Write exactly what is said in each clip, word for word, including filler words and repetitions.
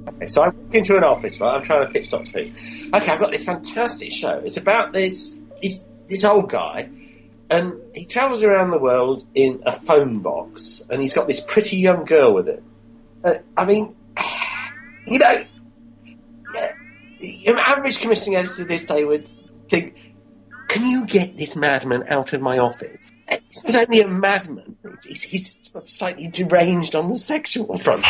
Okay, so I walk into an office, right? I'm trying to pitch Doctor Who. Okay, I've got this fantastic show. It's about this he's, this old guy, and he travels around the world in a phone box, and he's got this pretty young girl with him. Uh, I mean, you know, an average commissioning editor this day would think, can you get this madman out of my office? He's not only a madman, he's, he's slightly deranged on the sexual front.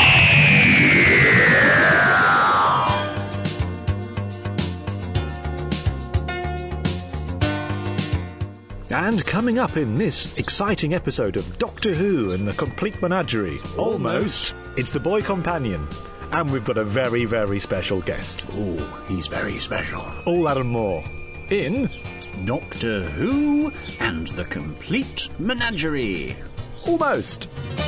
And coming up in this exciting episode of Doctor Who and the Complete Menagerie, almost, it's the Boy Companion. And we've got a very, very special guest. Ooh, he's very special. All that and more in Doctor Who and the Complete Menagerie. Almost.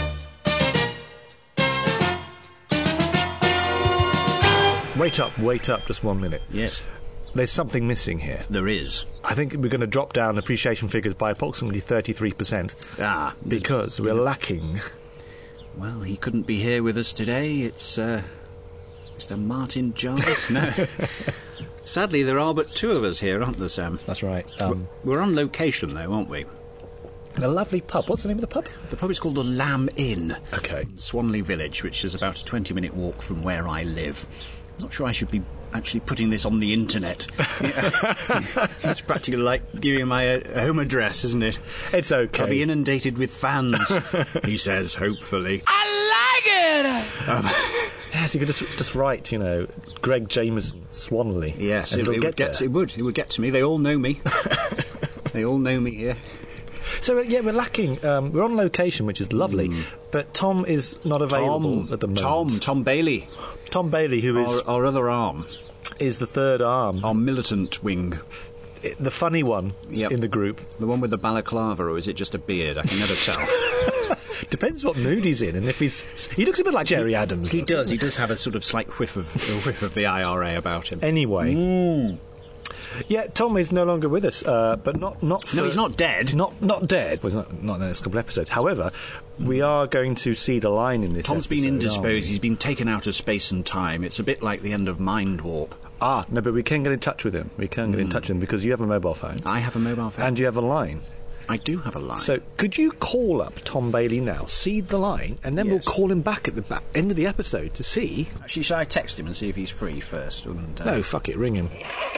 Wait up, wait up just one minute. Yes. There's something missing here. There is. I think we're going to drop down appreciation figures by approximately thirty-three percent. Ah. Because we're lacking... Well, he couldn't be here with us today. It's, uh... Mister Martin Jarvis? No. Sadly, there are but two of us here, aren't there, Sam? That's right. Um, We're on location, though, aren't we? A lovely pub. What's the name of the pub? The pub is called the Lamb Inn. Okay. Swanley Village, which is about a twenty-minute walk from where I live. Not sure I should be actually putting this on the internet. It's practically like giving my uh, home address, isn't it? It's okay. I'll be inundated with fans, he says, hopefully. I like it! Um, yes, you could just just write, you know, Greg Jameson, Swanley. Yes, and it, it'll it, get would get there. it would. It would get to me. They all know me. They all know me here. So, uh, yeah, we're lacking... Um, we're on location, which is lovely, mm. but Tom is not available Tom, at the moment. Tom, Tom Bailey. Tom Bailey, who is... Our, our other arm. Is the third arm. Our militant wing. It, the funny one yep. in the group. The one with the balaclava, or is it just a beard? I can never tell. Depends what mood he's in, and if he's... He looks a bit like Jerry he, Adams. He looks, does. He does have a sort of slight whiff of, a whiff of the I R A about him. Anyway... Mm. Yeah, Tom is no longer with us, uh, but not not. For, no, he's not dead. Not not dead. Well, he's not not in the next couple of episodes. However, we are going to see the line in this. Tom's episode, been indisposed. He's been taken out of space and time. It's a bit like the end of Mind Warp. Ah, no, but we can get in touch with him. We can get mm. in touch with him because you have a mobile phone. I have a mobile phone, and you have a line. I do have a line. So, could you call up Tom Bailey now, seed the line, and then yes. we'll call him back at the back end of the episode to see. Actually, shall I text him and see if he's free first? And, uh... No, fuck it, ring him.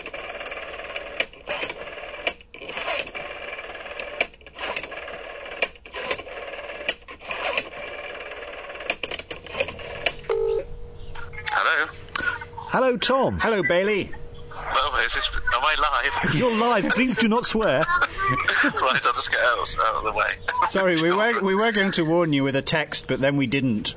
Hello, Tom. Hello, Bailey. Well, is this, am I live? You're live. Please do not swear. Right, I'll just get out, out of the way. Sorry, we were we were going to warn you with a text, but then we didn't.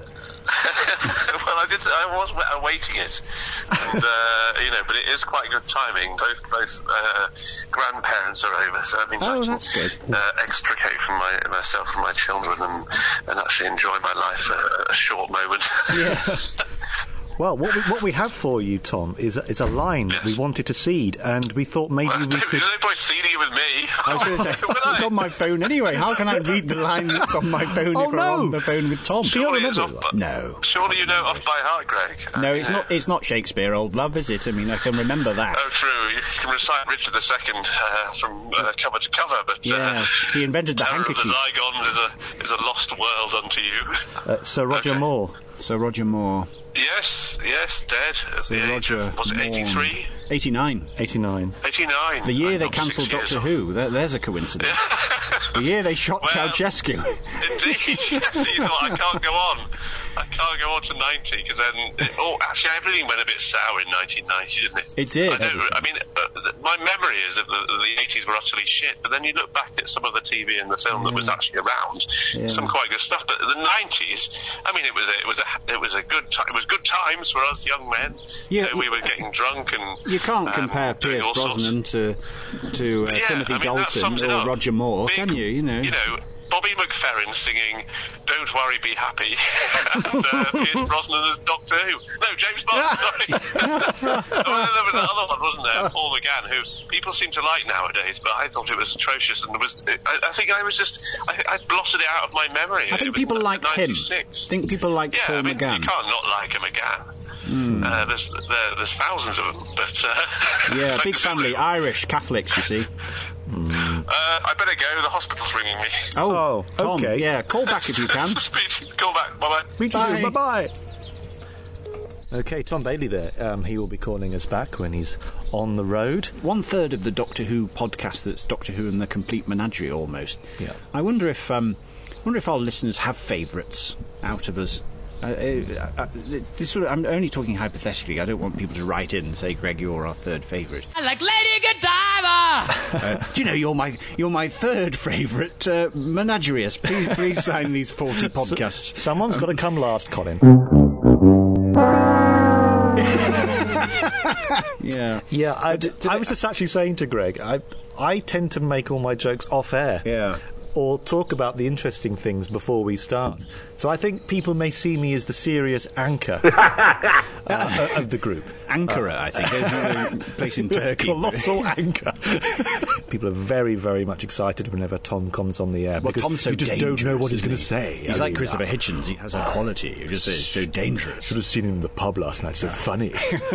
Well, I did. I was awaiting it, and uh, you know, but it is quite good timing. Both both uh, grandparents are over, so that means oh, I can that's good. Uh, extricate from my, myself from my children and and actually enjoy my life for a short moment. Yeah. Well, what we, what we have for you, Tom, is a, is a line yes. that we wanted to seed, and we thought maybe well, we could... There's no point seeding it with me. I was going to say, it's on my phone anyway. How can I read the line that's on my phone oh, if no. I'm on the phone with Tom? Surely it's off, no. Surely you know off by heart, Greg. No, it's not It's not Shakespeare, old love, is it? I mean, I can remember that. Oh, true. You can recite Richard the Second uh, from uh, cover to cover, but... Yes, uh, he invented the handkerchief. The Zygon is a, is a lost world unto you. Uh, Sir Roger okay. Moore. Sir Roger Moore. Yes, yes, dead. At Sir the Roger age of, was it eighty-three? eighty-nine. eighty-nine. eighty-nine. The year they cancelled Doctor Who. There, there's a coincidence. The year they shot well, Ceausescu. Indeed, yes. You thought, I can't go on. I can't go on to ninety, because then... It, oh, actually, everything went a bit sour in nineteen ninety, didn't it? It did. I, don't, I mean, uh, my memory is that the, the eighties were utterly shit, but then you look back at some of the T V and the film yeah. that was actually around, yeah. some quite good stuff. But the nineties, I mean, it was a, it was a, it was a good time. It was good times for us young men. Yeah, you know, we were getting drunk and... You can't um, compare Pierce Brosnan to, to uh, yeah, Timothy I mean, Dalton or Roger Moore, Big, can you? You know, you know, Bobby McFerrin singing "Don't Worry, Be Happy," and uh, Pierce Brosnan as Doctor Who. No, James Bond. Sorry. Oh, there was that other one, wasn't there? Paul McGann, who people seem to like nowadays, but I thought it was atrocious, and it was. I, I think I was just. I, I blotted it out of my memory. I think people liked him. ninety-six. I think people liked yeah, Paul I mean, McGann. You can't not like a McGann. Mm. Uh, there's there, there's thousands of them, but uh, yeah, big family, Irish Catholics, you see. Mm. Uh, I better go. The hospital's ringing me. Oh, oh Tom, okay. Yeah, call back if you can. Call back. Bye bye. Bye bye. Okay, Tom Bailey there. Um, he will be calling us back when he's on the road. One third of the Doctor Who podcast that's Doctor Who and the Complete Menagerie, almost. Yeah. I wonder if um, I wonder if our listeners have favourites out of us. Uh, uh, uh, this sort of, I'm only talking hypothetically. I don't want people to write in and say, "Greg, you're our third favourite." I like Lady Godiva. uh, do you know you're my you're my third favourite uh, menagerist? Please, please sign these forty podcasts. S- someone's um, got to come last, Colin. yeah, yeah. I, d- I was just actually saying to Greg, I I tend to make all my jokes off air. Yeah. Or talk about the interesting things before we start. So I think people may see me as the serious anchor uh, of the group. Ankara, uh, I think. There's a place in Turkey. Colossal anchor. People are very, very much excited whenever Tom comes on the air. Well, because Tom's so you just don't know what he's going to say. He's I like mean, Christopher uh, Hitchens. He has a quality. You just say it's so dangerous. Should have seen him in the pub last night. So funny.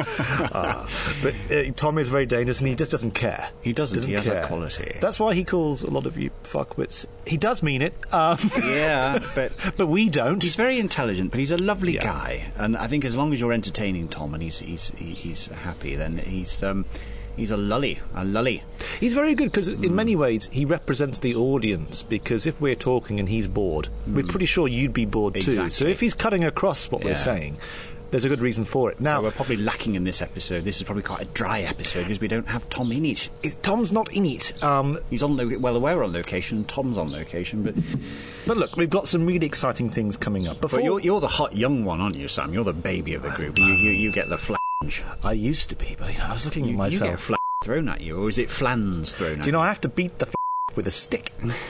uh, but uh, Tom is very dangerous, and he just doesn't care. He doesn't. doesn't he has care. a quality. That's why he calls a lot of you fuckwits. He does mean it. Um, yeah, but but we don't. He's very intelligent, but he's a lovely yeah. guy, and I think as long as you're entertaining Tom and he's he's he's happy, then he's um, he's a lully, a lully. He's very good because mm. in many ways he represents the audience. Because if we're talking and he's bored, mm. we're pretty sure you'd be bored exactly. too. So if he's cutting across what yeah. we're saying, there's a good reason for it. Now so we're probably lacking in this episode. This is probably quite a dry episode because we don't have Tom in it. it Tom's not in it. Um, He's on lo- well, we're on location. Tom's on location, but but look, we've got some really exciting things coming up. Before but you're, you're the hot young one, aren't you, Sam? You're the baby of the group. You you, you get the flange. I used to be, but I was looking you, at myself. You get flange thrown at you, or is it flans thrown at you? Do you know I have to beat the with a stick?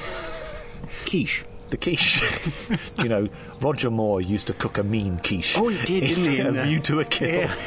Quiche. The quiche. Do you know, Roger Moore used to cook a mean quiche. Oh, he did, didn't he? A View to a Kill. Yeah.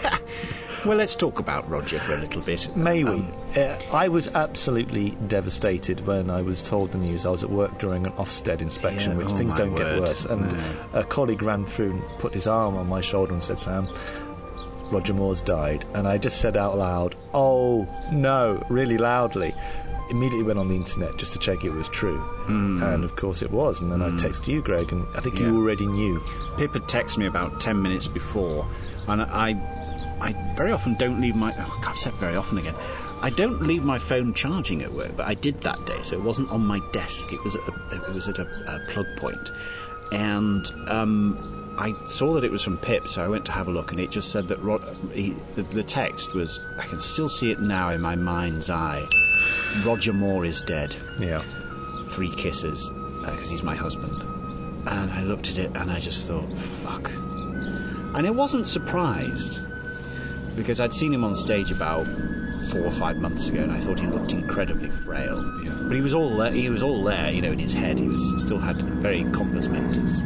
Well, let's talk about Roger for a little bit. May we? Um, uh, I was absolutely devastated when I was told the news. I was at work during an Ofsted inspection, yeah, which oh things don't word. get worse. And no. a colleague ran through and put his arm on my shoulder and said, "Sam, Roger Moore's died." And I just said out loud, "Oh, no," really loudly. Immediately went on the internet just to check it was true. Mm. And of course it was. And then mm. I texted you, Greg, and I think yeah. you already knew. Pip had texted me about ten minutes before, and I I very often don't leave my... Oh, I've said very often again. I don't leave my phone charging at work, but I did that day, so it wasn't on my desk. It was at a, it was at a, a plug point. And um, I saw that it was from Pip, so I went to have a look, and it just said that Rod, he, the, the text was... I can still see it now in my mind's eye. Roger Moore is dead. Yeah. Three kisses, because uh, he's my husband. And I looked at it, and I just thought, fuck. And I wasn't surprised, because I'd seen him on stage about four or five months ago, and I thought he looked incredibly frail. Yeah. But he was all there, he was all there, you know, in his head. He was still had very compos mentis.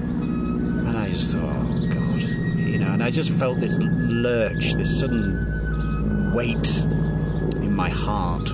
And I just thought, oh, God. You know, and I just felt this lurch, this sudden weight in my heart.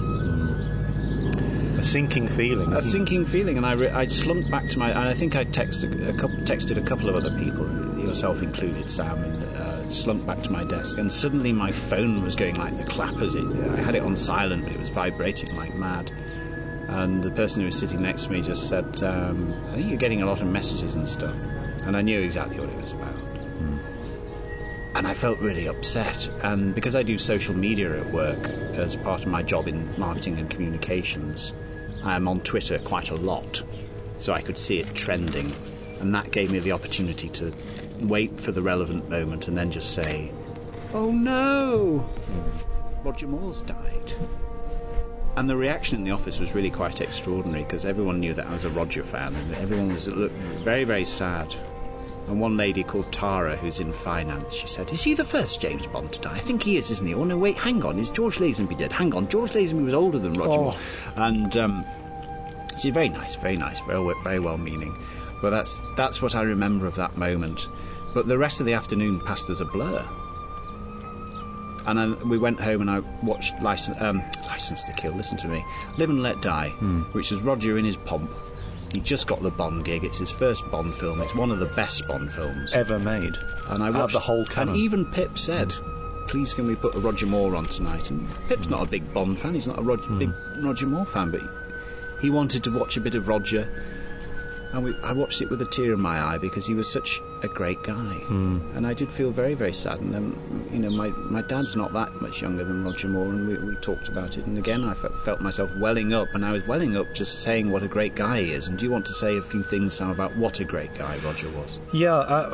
A sinking feeling. A sinking feeling, and I, re- I slumped back to my... And I think I texted a, couple, texted a couple of other people, yourself included, Sam, and uh, slumped back to my desk, and suddenly my phone was going like the clappers. It, I had it on silent, but it was vibrating like mad. And the person who was sitting next to me just said, um, I think you're getting a lot of messages and stuff. And I knew exactly what it was about. Mm. And I felt really upset. And because I do social media at work as part of my job in marketing and communications, I am on Twitter quite a lot, so I could see it trending, and that gave me the opportunity to wait for the relevant moment and then just say, oh no, Roger Moore's died. And the reaction in the office was really quite extraordinary, because everyone knew that I was a Roger fan, and everyone was looked very, very sad. And one lady called Tara, who's in finance, she said, is he the first James Bond to die? I think he is, isn't he? Oh, no, wait, hang on, is George Lazenby dead? Hang on, George Lazenby was older than Roger oh. Moore. And um, she's very nice, very nice, very, very well-meaning. But that's that's what I remember of that moment. But the rest of the afternoon passed as a blur. And I, we went home and I watched License, um, License to Kill, listen to me, Live and Let Die, hmm. which is Roger in his pomp, He just got the Bond gig. It's his first Bond film. It's one of the best Bond films ever made. And I Out watched of the whole canon. And even Pip said, "Please, can we put a Roger Moore on tonight?" And Pip's not a big Bond fan. He's not a Rog- mm. big Roger Moore fan, but he, he wanted to watch a bit of Roger. And we, I watched it with a tear in my eye because he was such a great guy. Mm. And I did feel very, very sad. And then, you know, my, my dad's not that much younger than Roger Moore, and we, we talked about it. And again, I f- felt myself welling up, and I was welling up just saying what a great guy he is. And do you want to say a few things, Sam, about what a great guy Roger was? Yeah, uh,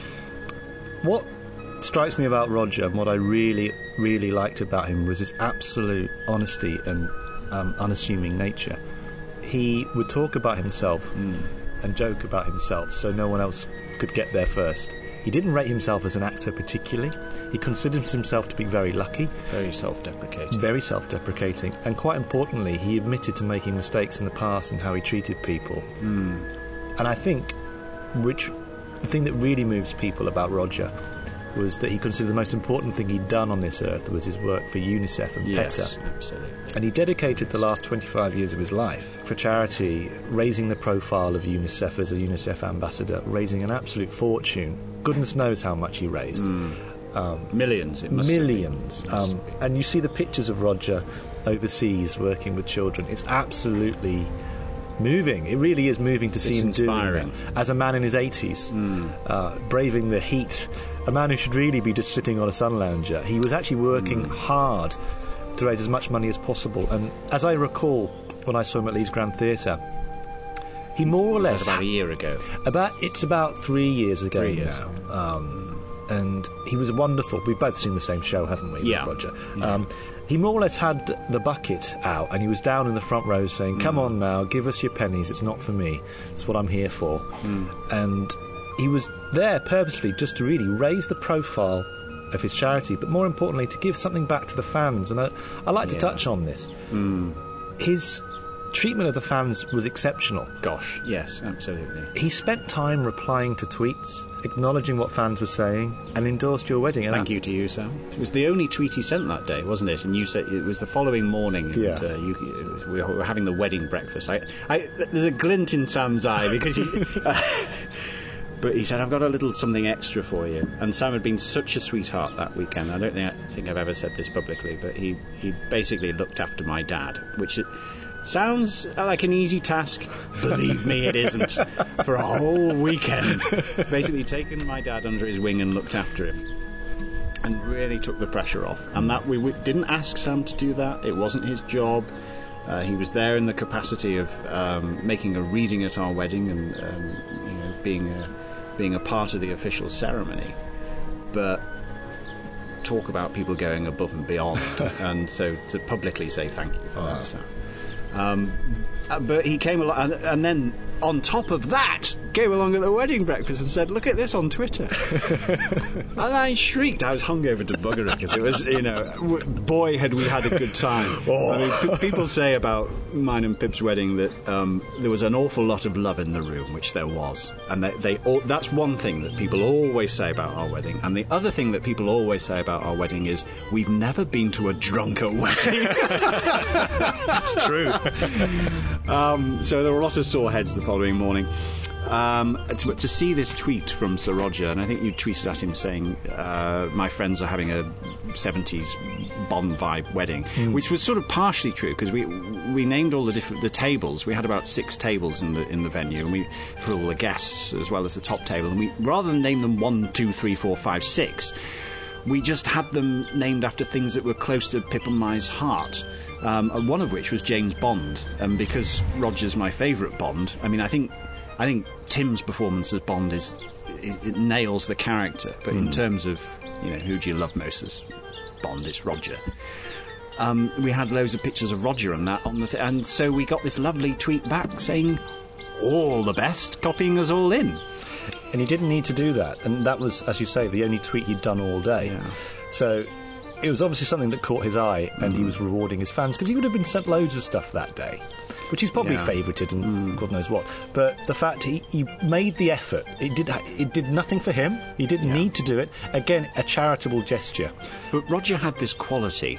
what strikes me about Roger and what I really, really liked about him was his absolute honesty and um, unassuming nature. He would talk about himself mm. and joke about himself so no one else could get there first. He didn't rate himself as an actor particularly. He considered himself to be very lucky. Very self-deprecating. Very self-deprecating. And quite importantly, he admitted to making mistakes in the past and how he treated people. Mm. And I think which the thing that really moves people about Roger was that he considered the most important thing he'd done on this earth was his work for UNICEF and yes, PETA. Absolutely. And he dedicated the last twenty-five years of his life for charity, raising the profile of UNICEF as a UNICEF ambassador, raising an absolute fortune. Goodness knows how much he raised. Mm. Um, millions. It must millions. Have been. It must Um, have been. and you see the pictures of Roger overseas working with children. It's absolutely moving. It really is moving to see It's him inspiring. doing that. As a man in his eighties, Mm. uh, braving the heat, a man who should really be just sitting on a sun lounger. He was actually working Mm. hard to raise as much money as possible. And as I recall, when I saw him at Leeds Grand Theatre, he more or Was less... that about a year ago? About It's about three years ago Three years. now. Um, and he was wonderful. We've both seen the same show, haven't we, Yeah. with Roger? Yeah. Um, he more or less had the bucket out, and he was down in the front row saying, "Come Mm. on now, give us your pennies. It's not for me. It's what I'm here for." Mm. And he was there purposely just to really raise the profile of his charity, but more importantly, to give something back to the fans. And I, I like Yeah. to touch on this. Mm. His treatment of the fans was exceptional. Gosh, yes, absolutely. He spent time replying to tweets, acknowledging what fans were saying, and endorsed your wedding. And Thank that- you to you, Sam. It was the only tweet he sent that day, wasn't it? And you said it was the following morning. And, Yeah. uh, you, it was, we were having the wedding breakfast. I, I, there's a glint in Sam's eye because he. Uh, but he said, "I've got a little something extra for you." And Sam had been such a sweetheart that weekend. I don't think I think I've ever said this publicly, but he he basically looked after my dad, which. It, sounds like an easy task. Believe me, it isn't. For a whole weekend. Basically taken my dad under his wing and looked after him. And really took the pressure off. And that we w- didn't ask Sam to do that. It wasn't his job. Uh, he was there in the capacity of um, making a reading at our wedding and um, you know, being a, being a part of the official ceremony. But talk about people going above and beyond. And so to publicly say thank you for that, Sam. Um, uh, but he came along, and, and then on top of that, came along at the wedding breakfast and said, "Look at this on Twitter." And I shrieked. I was hungover to bugger it because it was, you know, w- boy, had we had a good time. Oh. I mean, p- people say about mine and Pip's wedding that um, there was an awful lot of love in the room, which there was, and they, they all, that's one thing that people always say about our wedding. And the other thing that people always say about our wedding is we've never been to a drunker wedding. It's true. Um, so there were a lot of sore heads the following morning. Um, to, to see this tweet from Sir Roger, and I think you tweeted at him saying, uh, "My friends are having a seventies Bond vibe wedding," mm. which was sort of partially true because we we named all the different the tables. We had about six tables in the in the venue, and we for all the guests as well as the top table. And we rather than name them one, two, three, four, five, six, we just had them named after things that were close to Pip and my's heart. Um, and one of which was James Bond, and because Roger's my favourite Bond, I mean, I think I think Tim's performance as Bond is it, it nails the character, but mm. in terms of, you know, who do you love most as Bond, it's Roger. Um, we had loads of pictures of Roger and that on the th- and so we got this lovely tweet back saying, "All the best, copying us all in." And he didn't need to do that, and that was, as you say, the only tweet he'd done all day. Yeah. So it was obviously something that caught his eye, and mm. he was rewarding his fans, because he would have been sent loads of stuff that day, which he's probably yeah. favourited and mm. God knows what. But the fact he, he made the effort, it did it did nothing for him. He didn't yeah. need to do it. Again, a charitable gesture. But Roger had this quality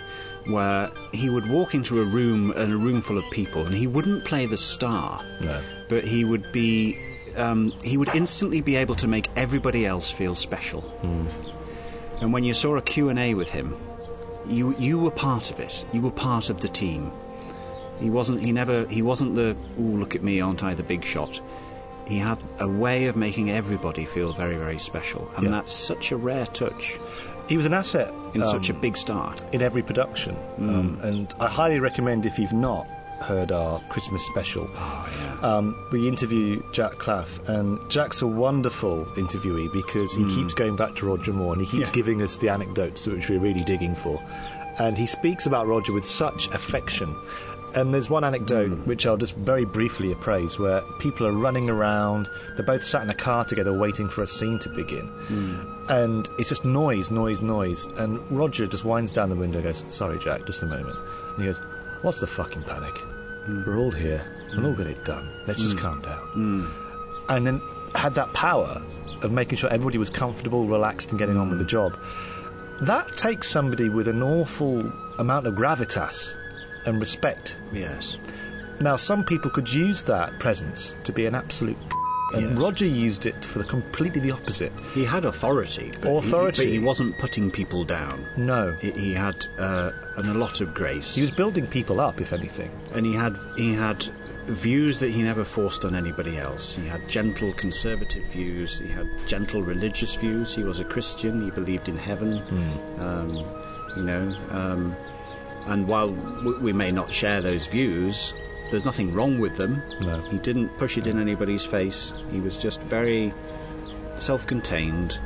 where he would walk into a room and a room full of people, and he wouldn't play the star, No. but he would be um, he would instantly be able to make everybody else feel special. Mm. And when you saw a Q and A with him, you you were part of it. You were part of the team. He wasn't. He never. He wasn't the. Ooh, look at me, aren't I the big shot? He had a way of making everybody feel very, very special, and Yeah. that's such a rare touch He was an asset in um, such a big star. in every production, um, and I highly recommend if you've not heard our Christmas special. Oh yeah. Um, we interview Jack Clough, and Jack's a wonderful interviewee because he keeps going back to Roger Moore, and he keeps Yeah. giving us the anecdotes which we're really digging for. And he speaks about Roger with such affection. And there's one anecdote which I'll just very briefly appraise, where people are running around, they're both sat in a car together waiting for a scene to begin. And it's just noise, noise, noise. And Roger just winds down the window and goes, "Sorry, Jack, just a moment." And he goes, "What's the fucking panic? We're all here. We'll all get it done. Let's just calm down." And then had that power of making sure everybody was comfortable, relaxed, and getting on with the job. That takes somebody with an awful amount of gravitas and respect. Yes. Now, some people could use that presence to be an absolute c- and Yes. Roger used it for the completely the opposite. He had authority. But Authority. He, but he wasn't putting people down. No. He, he had uh, an, a lot of grace. He was building people up, if anything. and he had he had views that he never forced on anybody else. He had gentle conservative views. He had gentle religious views. He was a Christian. He believed in heaven. Um, you know, um, and while w- we may not share those views, there's nothing wrong with them. No. He didn't push it in anybody's face. He was just very self-contained,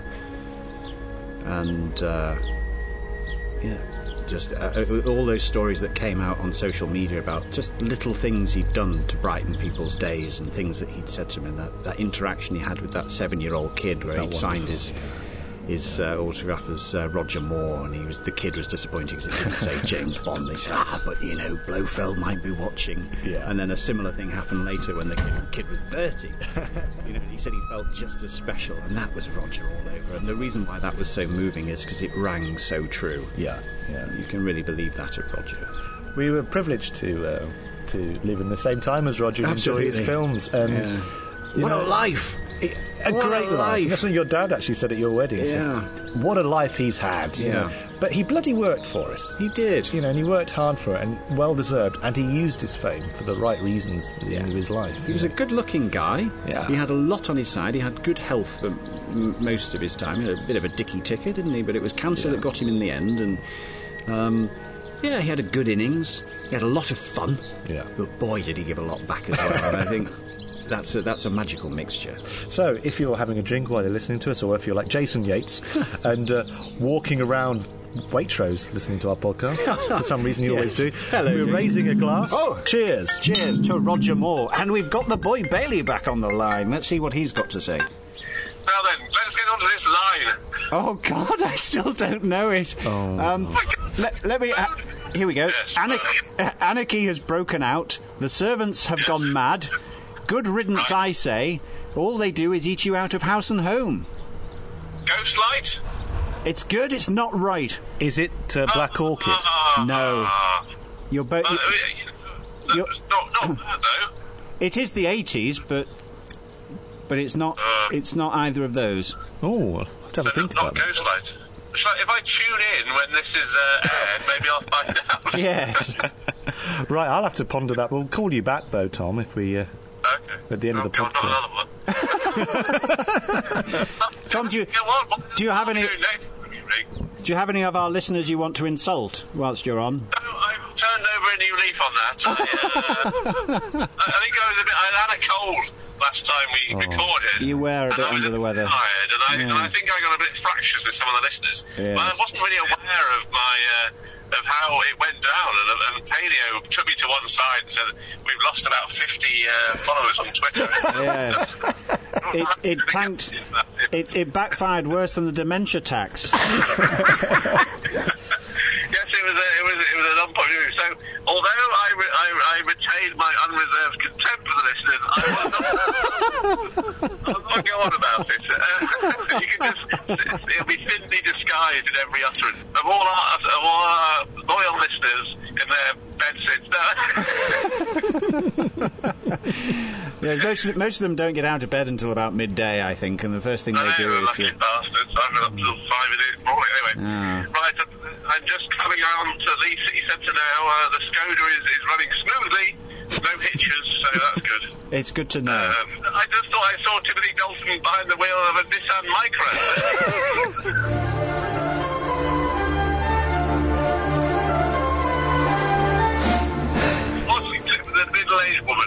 and uh, yeah. Just uh, all those stories that came out on social media about just little things he'd done to brighten people's days, and things that he'd said to them, and that, that interaction he had with that seven-year-old kid where he'd signed his his uh, autograph as uh, Roger Moore, and he was the kid was disappointed because it didn't say James Bond. They said, ah, but you know, Blofeld might be watching. Yeah. And then a similar thing happened later when the kid, kid was thirty. You know, he said he felt just as special, and that was Roger all over. And the reason why that was so moving is because it rang so true. Yeah, yeah. You can really believe that of Roger. We were privileged to uh, to live in the same time as Roger and enjoy his Absolutely. films. And Yeah. you What know, a life! it- a What a great life. life. That's what your dad actually said at your wedding. He Yeah. said, "What a life he's had." you Yeah. know. But he bloody worked for it. He did. You know, and he worked hard for it, and well deserved. And he used his fame for the right reasons at the end of his life. He was a good-looking guy. Yeah. He had a lot on his side. He had good health for m- most of his time. He had a bit of a dicky ticket, didn't he? But it was cancer that got him in the end. And um, yeah, he had a good innings. He had a lot of fun. Yeah. But boy, did he give a lot back as well. And I think that's a, that's a magical mixture. So, if you're having a drink while you're listening to us, or if you're like Jason Yates and uh, walking around Waitrose listening to our podcast, for some reason you Yes. always do, Hello, we're Jason. raising a glass. Oh. Cheers! Cheers to Roger Moore. And we've got the boy Bailey back on the line. Let's see what he's got to say. Now then, let's get onto this line. Oh, God, I still don't know it. Oh. Um, let, let me... Uh, here we go. Yes. Anarchy, uh, anarchy has broken out. The servants have Yes. gone mad. Good riddance, Right. I say. All they do is eat you out of house and home. Ghost light? It's good, it's not right. Is it uh, Black Orchid? Uh, No. Uh, You're both... uh, You're- it's not, not bad, though. It is the eighties, but... But it's not... Uh. It's not either of those. Oh, I'll have to have a think not about that. ghost light. Shall I, if I tune in when this is uh, aired, maybe I'll find out. Yes. Right, I'll have to ponder that. We'll call you back, though, Tom, if we... Uh, Okay. At the end of the Oh, God, podcast. not another one. Tom, do you, Yeah, what, what, do you have what any... do we do next? Ring? Do you have any of our listeners you want to insult whilst you're on? No, I've turned over a new leaf on that. I, uh, I I think I was a bit. I had a cold last time we recorded. You were a and bit I was under the weather. Tired, and I, Yeah. and I think I got a bit fractious with some of the listeners. Yes. But I wasn't really aware of my uh, of how it went down. And, and Paleo took me to one side and said, "We've lost about fifty uh, followers on Twitter." Yes. It, it tanked. It, it backfired worse than the dementia tax. Yes, it was a, it was it was an unpopular move. So, although I, re, I, I retained my unreserved contempt for the listeners, I will not, I will not go on about it. Uh, you can just it'll be thinly discussed guide in every utterance. Of all our, of all our loyal listeners in their bed sits. Yeah, most of, most of them don't get out of bed until about midday, I think, and the first thing I they know, do is... lucky Uh, bastards. I've been up till five in the morning. Anyway, Ah. right, I'm just coming on to the city centre now. Uh, the Skoda is, is running smoothly. No hitches, so that's good. it's good to know. Um, I just thought I saw Timothy Dalton behind the wheel of a Nissan Micra. The middle-aged woman.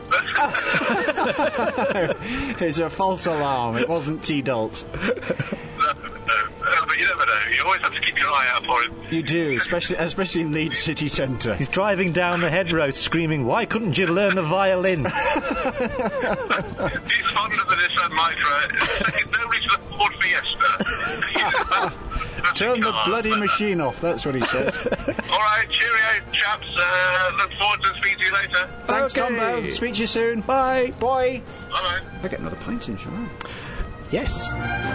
It's a false alarm. It wasn't T-Dalt. no, no, no, but you never know. You always have to keep your eye out for him. You do, especially especially in Leeds city centre. He's driving down the hedgerow screaming, "Why couldn't you learn the violin?" He's fond of the Nissan Micra. Second only to the Ford Fiesta. Turn the bloody machine off, that's what he says. All right, cheerio, chaps. Uh, look forward to speaking to you later. Thanks, Okay. Tombo. Speak to you soon. Bye. Bye. Bye-bye. I get another pint in, shall I? Yes.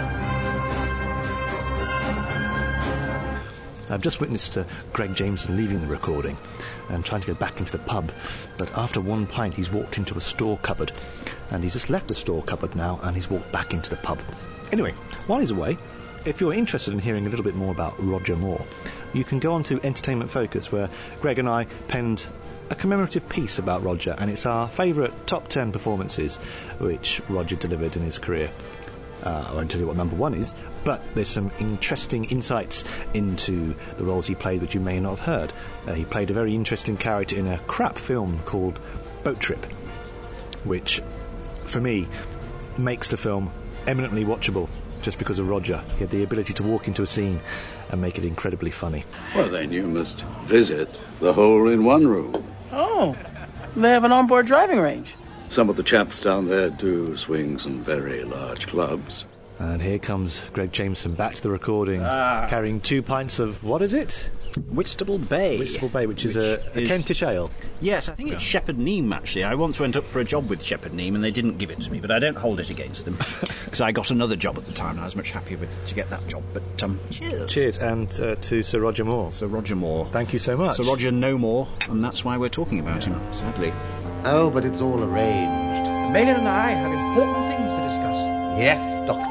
I've just witnessed uh, Greg Jameson leaving the recording and trying to go back into the pub, but after one pint he's walked into a store cupboard, and he's just left the store cupboard now and he's walked back into the pub. Anyway, while he's away, if you're interested in hearing a little bit more about Roger Moore, you can go on to Entertainment Focus, where Greg and I penned a commemorative piece about Roger, and it's our favourite top ten performances which Roger delivered in his career. Uh, I won't tell you what number one is, but there's some interesting insights into the roles he played which you may not have heard. Uh, he played a very interesting character in a crap film called Boat Trip, which, for me, makes the film eminently watchable just because of Roger. He had the ability to walk into a scene and make it incredibly funny. Well, then you must visit the hole in one room. Oh, they have an onboard driving range. Some of the chaps down there do swing some very large clubs. And here comes Greg Jameson back to the recording, Ah. carrying two pints of, what is it? Whitstable Bay. Whitstable Bay, which, is Which a, a is- Kentish ale. Yes, I think it's Shepherd Neame, actually. I once went up for a job with Shepherd Neame and they didn't give it to me, but I don't hold it against them. Because I got another job at the time and I was much happier with, to get that job. But, um, cheers. Cheers, and uh, to Sir Roger Moore. Sir Roger Moore. Thank you so much. Sir Roger no more, and that's why we're talking about him, sadly. Oh, but it's all arranged. Maynard and I have important things to discuss. Yes, Doctor.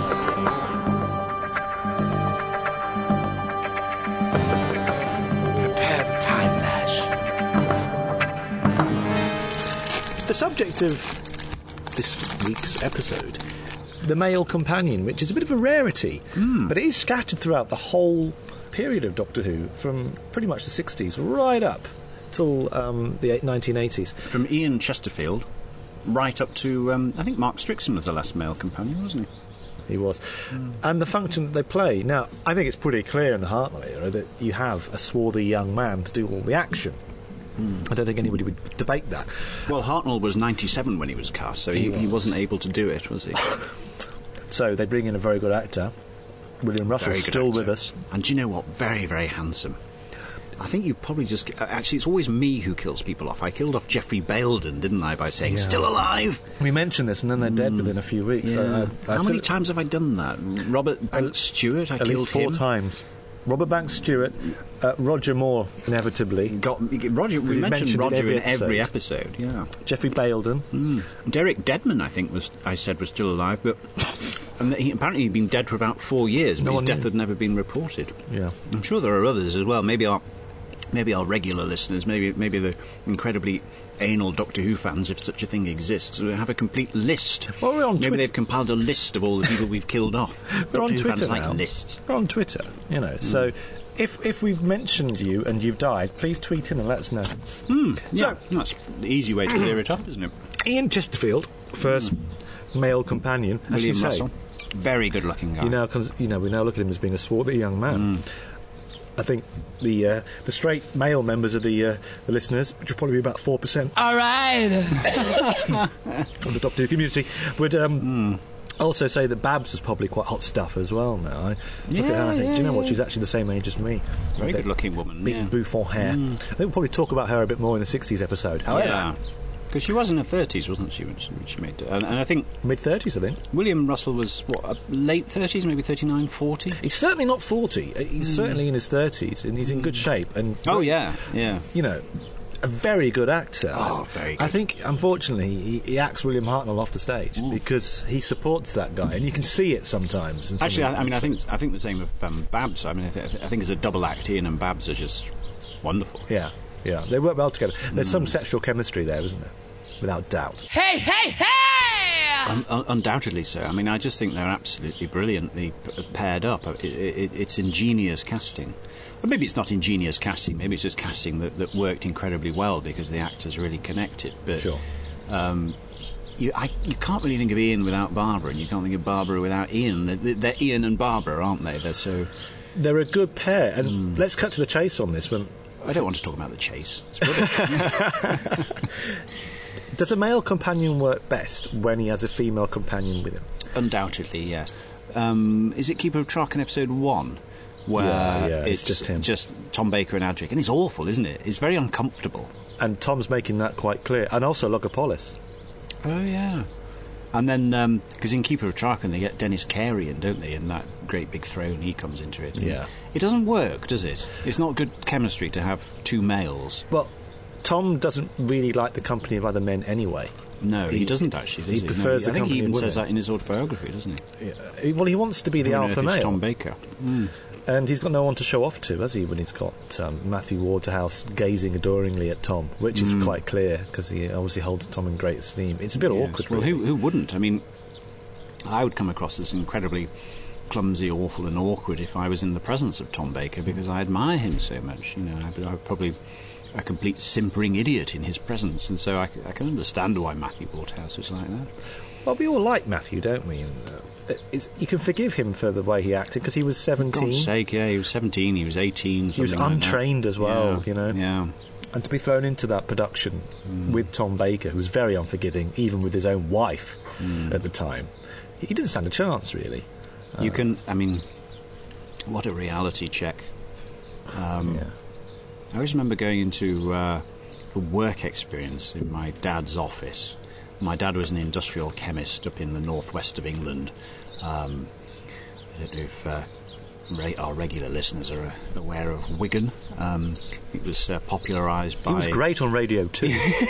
Prepare the time lash. The subject of this week's episode, the male companion, which is a bit of a rarity, Mm. but it is scattered throughout the whole period of Doctor Who, from pretty much the sixties right up till um, the nineteen eighties. From Ian Chesterfield right up to, um, I think Mark Strickson was the last male companion, wasn't he? He was. Mm. And the function that they play. Now, I think it's pretty clear in the Hartnell era that you have a swarthy young man to do all the action. Mm. I don't think anybody would debate that. Well, Hartnell was ninety-seven when he was cast, so he, He was. he wasn't able to do it, was he? So they bring in a very good actor. William Russell's Very good still actor. with us. And do you know what? Very, very handsome. I think you probably just... Actually, it's always me who kills people off. I killed off Geoffrey Baildon, didn't I, by saying, Yeah. still alive? We mentioned this, and then they're dead within a few weeks. Yeah. I- I- I How sort many of- times have I done that? Robert Banks Stewart, I At killed least four him. times. Robert Banks Stewart, uh, Roger Moore, inevitably. Got Roger. We he's mentioned mentioned in Roger every in every episode. episode. Yeah. Geoffrey Baildon. Mm. Derek Deadman, I think, was I said was still alive, but and he, apparently he'd been dead for about four years, but No his one death knew. had never been reported. Yeah. I'm sure there are others as well. Maybe our maybe our regular listeners, maybe maybe the incredibly anal Doctor Who fans, if such a thing exists, will have a complete list. Well, we're on maybe Twitter. they've compiled a list of all the people we've killed off. We're on Doctor Who Twitter fans now. like lists. We're on Twitter, you know. So if if we've mentioned you and you've died, please tweet in and let us know. Mm, So- yeah, that's the easy way to clear it up, isn't it? Ian Chesterfield, first male companion, as you William say. Russell, very good-looking guy. You now, cons- you know, we now look at him as being a swarthy young man. I think the uh, the straight male members of the uh, the listeners, which will probably be about four percent All right. of the Doctor Who community, would um, also say that Babs is probably quite hot stuff as well. Now, I look at her and I think, do you know what? She's actually the same age as me. Very With that good-looking woman. big Yeah. bouffant hair. I think we'll probably talk about her a bit more in the sixties episode. However, Yeah. Because she was in her thirties, wasn't she, when she, when she made it? And, and I think... Mid-thirties, I think. William Russell was, what, uh, late thirties, maybe thirty-nine, forty? He's certainly not forty. He's mm. certainly in his thirties, and he's in good shape. And Oh, yeah, yeah. You know, a very good actor. Oh, very good. I think, unfortunately, he, he acts William Hartnell off the stage Ooh. because he supports that guy, and you can see it sometimes. In Actually, I, I mean, I think I think the same of um, Babs. I mean, I, th- I think as a double act, Ian and Babs are just wonderful. Yeah, yeah. They work well together. There's mm. some sexual chemistry there, isn't there? Without doubt. Hey, hey, hey! Un- un- undoubtedly so. I mean, I just think they're absolutely brilliantly p- paired up. It, it, it's ingenious casting. Or maybe it's not ingenious casting, maybe it's just casting that, that worked incredibly well because the actors really connected. But, sure. Um, you, I, you can't really think of Ian without Barbara, and you can't think of Barbara without Ian. They're, they're Ian and Barbara, aren't they? They're so... They're a good pair. And mm. let's cut to the chase on this one. I don't want to talk about the chase. It's Does a male companion work best when he has a female companion with him? Undoubtedly, yes. Um, is it Keeper of Traken in episode one? Where yeah, yeah, it's, it's just him. Just Tom Baker and Adric. And it's awful, isn't it? It's very uncomfortable. And Tom's making that quite clear. And also Logopolis. Oh, yeah. And then, because um, in Keeper of Traken they get Dennis Carey in, don't they? And that great big throne, he comes into it. Yeah. It doesn't work, does it? It's not good chemistry to have two males. Well, Tom doesn't really like the company of other men anyway. No, he, he doesn't actually, does he? He prefers no, he, the I think he even says that in his autobiography, doesn't he? Yeah. Well, he wants to be the Who alpha male. Tom Baker. Mm. And he's got no one to show off to, has he, when he's got um, Matthew Waterhouse gazing adoringly at Tom, which is mm. quite clear, because he obviously holds Tom in great esteem. It's a bit yes. awkward, Well, really. who, who wouldn't? I mean, I would come across as incredibly clumsy, awful and awkward if I was in the presence of Tom Baker, because I admire him so much. You know, I, I would probably... a complete simpering idiot in his presence, and so I, I can understand why Matthew Waterhouse was like that. Well, we all like Matthew, don't we? And, uh, it's, you can forgive him for the way he acted, because he was seventeen. For God's sake, yeah, he was seventeen, he was eighteen, he was like untrained that. as well, yeah, you know. Yeah. And to be thrown into that production mm. with Tom Baker, who was very unforgiving, even with his own wife mm. at the time, he didn't stand a chance, really. You uh, can, I mean, what a reality check. Um, yeah. I always remember going into uh, for work experience in my dad's office. My dad was an industrial chemist up in the northwest of England. Um, I don't know if uh, re- our regular listeners are uh, aware of Wigan. Um, it was uh, popularised by... He was great on Radio two.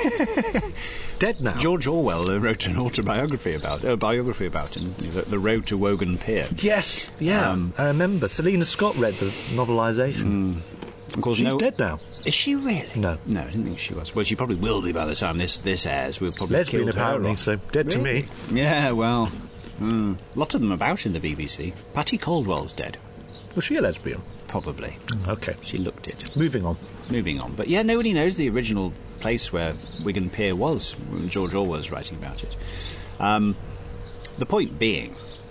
Dead now. George Orwell uh, wrote an autobiography about a uh, biography about him, you know, the, the Road to Wogan Pier. Yes, yeah, um, I remember. Selena Scott read the novelisation. Mm. Of course, she's no, dead now. Is she really? No. No, I didn't think she was. Well, she probably will be by the time this, this airs. We'll probably Lesbian, apparently, her so dead really? to me. Yeah, well, mm, a lot of them about in the B B C. Patty Caldwell's dead. Was she a lesbian? Probably. Mm, okay. She looked it. Moving on. Moving on. But yeah, nobody knows the original place where Wigan Pier was when George Orwell was writing about it. Um, the point being...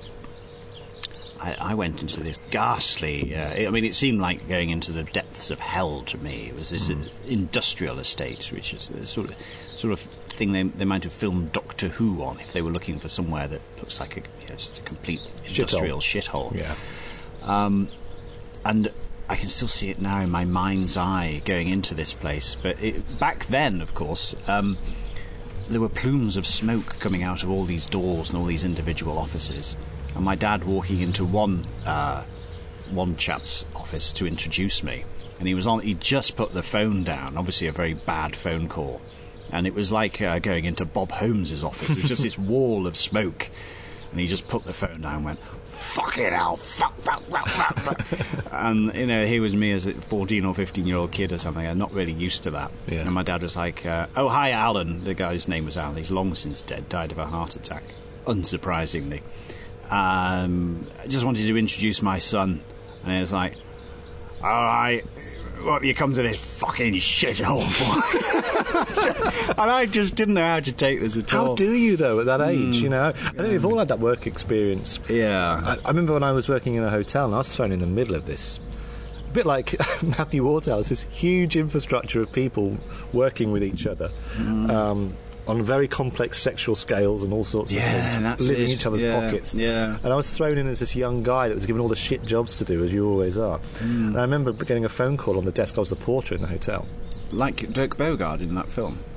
I, I went into this ghastly... Uh, I mean, it seemed like going into the depths of hell to me. It was this mm. uh, industrial estate, which is a sort of sort of thing they, they might have filmed Doctor Who on if they were looking for somewhere that looks like a, you know, just a complete industrial shithole. shithole. Yeah. Um, and I can still see it now in my mind's eye going into this place. But it, back then, of course... Um, there were plumes of smoke coming out of all these doors and all these individual offices. And my dad walking into one uh, one chap's office to introduce me, and he was on. He just put the phone down, obviously a very bad phone call, and it was like uh, going into Bob Holmes's office. It was just this wall of smoke, and he just put the phone down and went, "Fuck it, Al, fuck, fuck, fuck, fuck." And you know, here was me as a fourteen or fifteen year old kid or something. I'm not really used to that. Yeah. And my dad was like, uh, "Oh, hi, Alan." The guy's name was Alan. He's long since dead. Died of a heart attack, unsurprisingly. Um, I just wanted to introduce my son, and he was like, "All right, what have you come to this fucking shithole for?" And I just didn't know how to take this at all. How do you, though, at that age, mm. you know? I think we've all had that work experience. Yeah. I, I remember when I was working in a hotel, and I was thrown in the middle of this. A bit like Matthew Waterhouse, this huge infrastructure of people working with each other. Mm. Um, on very complex sexual scales and all sorts yeah, of things, that's living it. in each other's yeah, pockets. Yeah. And I was thrown in as this young guy that was given all the shit jobs to do, as you always are. Mm. And I remember getting a phone call on the desk. I was the porter in the hotel. Like Dirk Bogarde in that film.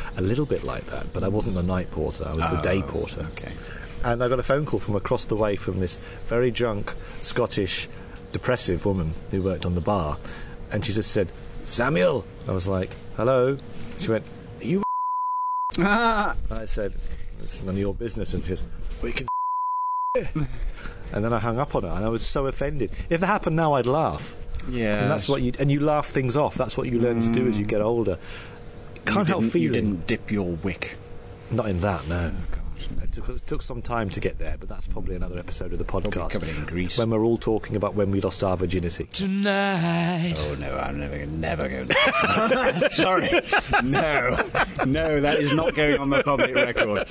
a little bit like that, but I wasn't the night porter, I was the Oh, day porter. okay. And I got a phone call from across the way from this very drunk, Scottish, depressive woman who worked on the bar, and she just said, "Samuel!" I was like, "Hello?" She went, "Are you Ah. I said, "It's none of your business," and she goes, "We can and then I hung up on her, and I was so offended. If that happened now, I'd laugh. Yeah. And that's what you and you laugh things off. That's what you learn to do as you get older. Can't you help didn't- feeling. You didn't dip your wick. Not in that, no. Oh, gosh. It took, it took some time to get there, but that's probably another episode of the Probably podcast. covered in grease. When we're all talking about when we lost our virginity. Tonight. Oh no, I'm never, never going. Sorry, no, no, that is not going on the public record.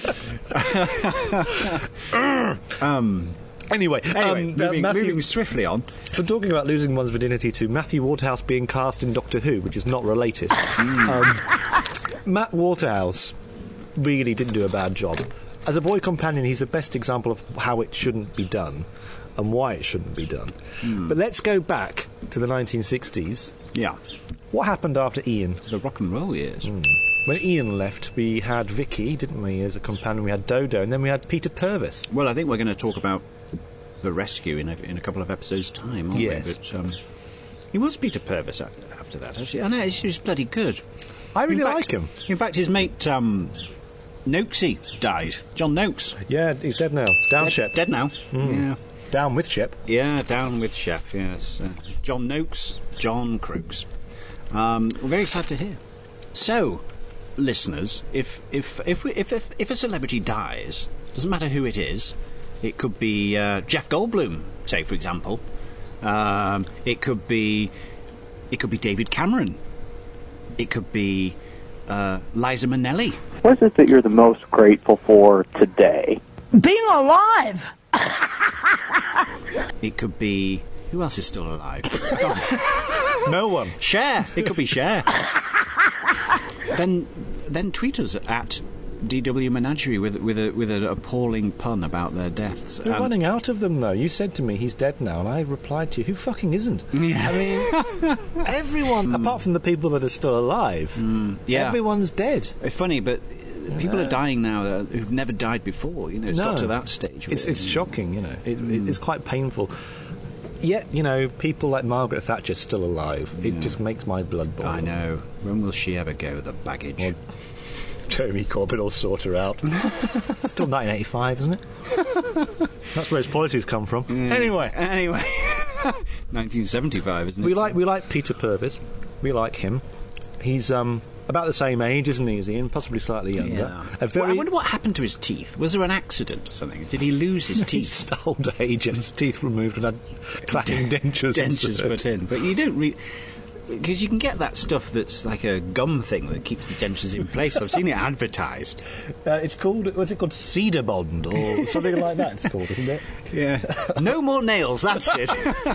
um. Anyway, Anyway, um, uh, moving, Matthew, moving swiftly on. from talking about losing one's virginity to Matthew Waterhouse being cast in Doctor Who, which is not related. um, Matt Waterhouse really didn't do a bad job. As a boy companion, he's the best example of how it shouldn't be done and why it shouldn't be done. But let's go back to the nineteen sixties. Yeah, What happened after Ian? the rock and roll years. When Ian left, we had Vicky, didn't we, as a companion? We had Dodo, and then we had Peter Purvis. Well, I think we're going to talk about the rescue in a, in a couple of episodes' time, aren't Yes. we? But um, he was Peter Purvis a- after that, actually. I know, he was bloody good. I really In fact- like him. In fact, his mate um, Noakesy died. John Noakes. Yeah, he's dead now. Down Dead, Shep. dead now. Yeah. Down with Shep. Yeah, down with Shep, yes. Uh, John Noakes, John Crooks. Um, we're very sad to hear. So, listeners, if if if, we, if if if a celebrity dies, doesn't matter who it is, it could be uh, Jeff Goldblum, say for example. Um, it could be it could be David Cameron. It could be uh, Liza Minnelli. What is it that you're the most grateful for today? Being alive! It could be who else is still alive? No one. Cher. It could be Cher. then, then tweet us at D W Menagerie with with a with an appalling pun about their deaths. We're Um, running out of them, though. You said to me, he's dead now, and I replied to you, who fucking isn't? Yeah. I mean, everyone, apart from the people that are still alive, yeah. everyone's dead. It's funny, but people Yeah. are dying now uh, who've never died before. You know, it's No. got to that stage. It's, really. it's shocking, you know. It, it, it's quite painful. Yet, you know, people like Margaret Thatcher still alive. It just makes my blood boil. I know. When will she ever go? The baggage. Well, Jeremy Corbyn will sort her out. Still nineteen eighty-five, isn't it? That's where his policies come from. Anyway, Anyway, nineteen seventy-five, isn't it? we like we like Peter Purvis. We like him. He's um about the same age, isn't he, as Ian? Possibly slightly younger. Yeah. A very Well, I wonder what happened to his teeth. Was there an accident or something? Did he lose his He's teeth? old age and his teeth removed and had clacking dentures. Dentures inserted. put in, but you don't re- because you can get that stuff that's like a gum thing that keeps the dentures in place. I've seen it advertised. Uh, it's called, what's it called, Cedar Bond or something like that. It's called, isn't it? Yeah, no more nails. That's it.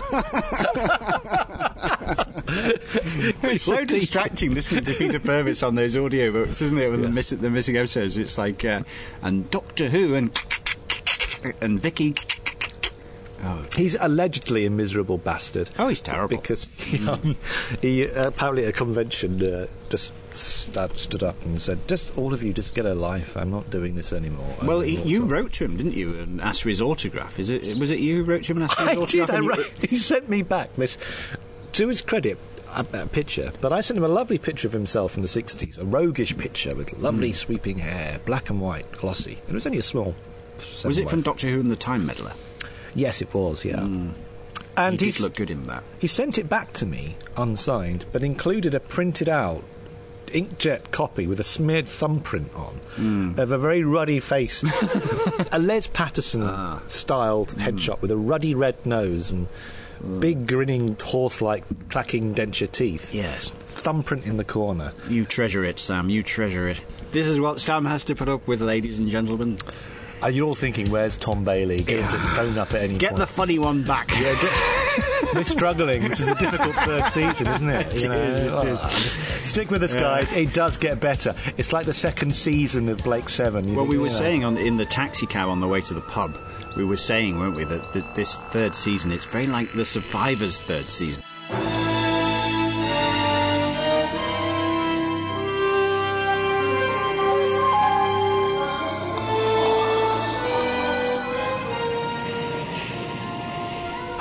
It's so distracting listening to Peter Purvis on those audio books, isn't it? With the, miss- the missing episodes, it's like uh, and Doctor Who and and Vicky. Oh, He's allegedly a miserable bastard. oh he's terrible. Because he, um, he uh, apparently at a convention uh, just st- stood up and said, "Just all of you, just get a life. I'm not doing this anymore." Well, And he, walked you off. wrote to him, didn't you, and asked for his autograph? Is it? Was it you who wrote to him and asked for his I autograph? did. I And you- wrote, he sent me back this. To his credit, a, a picture, but I sent him a lovely picture of himself in the sixties, a roguish picture with lovely sweeping hair, black and white, glossy. It was only a small. Was it from seven-way. Doctor Who and the Time Meddler? Yes, it was. Yeah. And he he's- did look good in that. He sent it back to me, unsigned, but included a printed out inkjet copy with a smeared thumbprint on of a very ruddy face, a Les Patterson Ah. styled headshot with a ruddy red nose and big grinning horse-like clacking denture teeth. Yes. Thumbprint in the corner. You treasure it, Sam. You treasure it. This is what Sam has to put up with, ladies and gentlemen. Are you all thinking, where's Tom Bailey? Get him to phone up at any Get point. the funny one back. Yeah, get, we're struggling. This is a difficult third season, isn't it? It You know, is, it oh, stick with us, guys. It does get better. It's like the second season of Blake Seven. You Well, think, we were you know. saying on in the taxi cab on the way to the pub, we were saying, weren't we, that, that this third season, it's very like the Survivor's third season.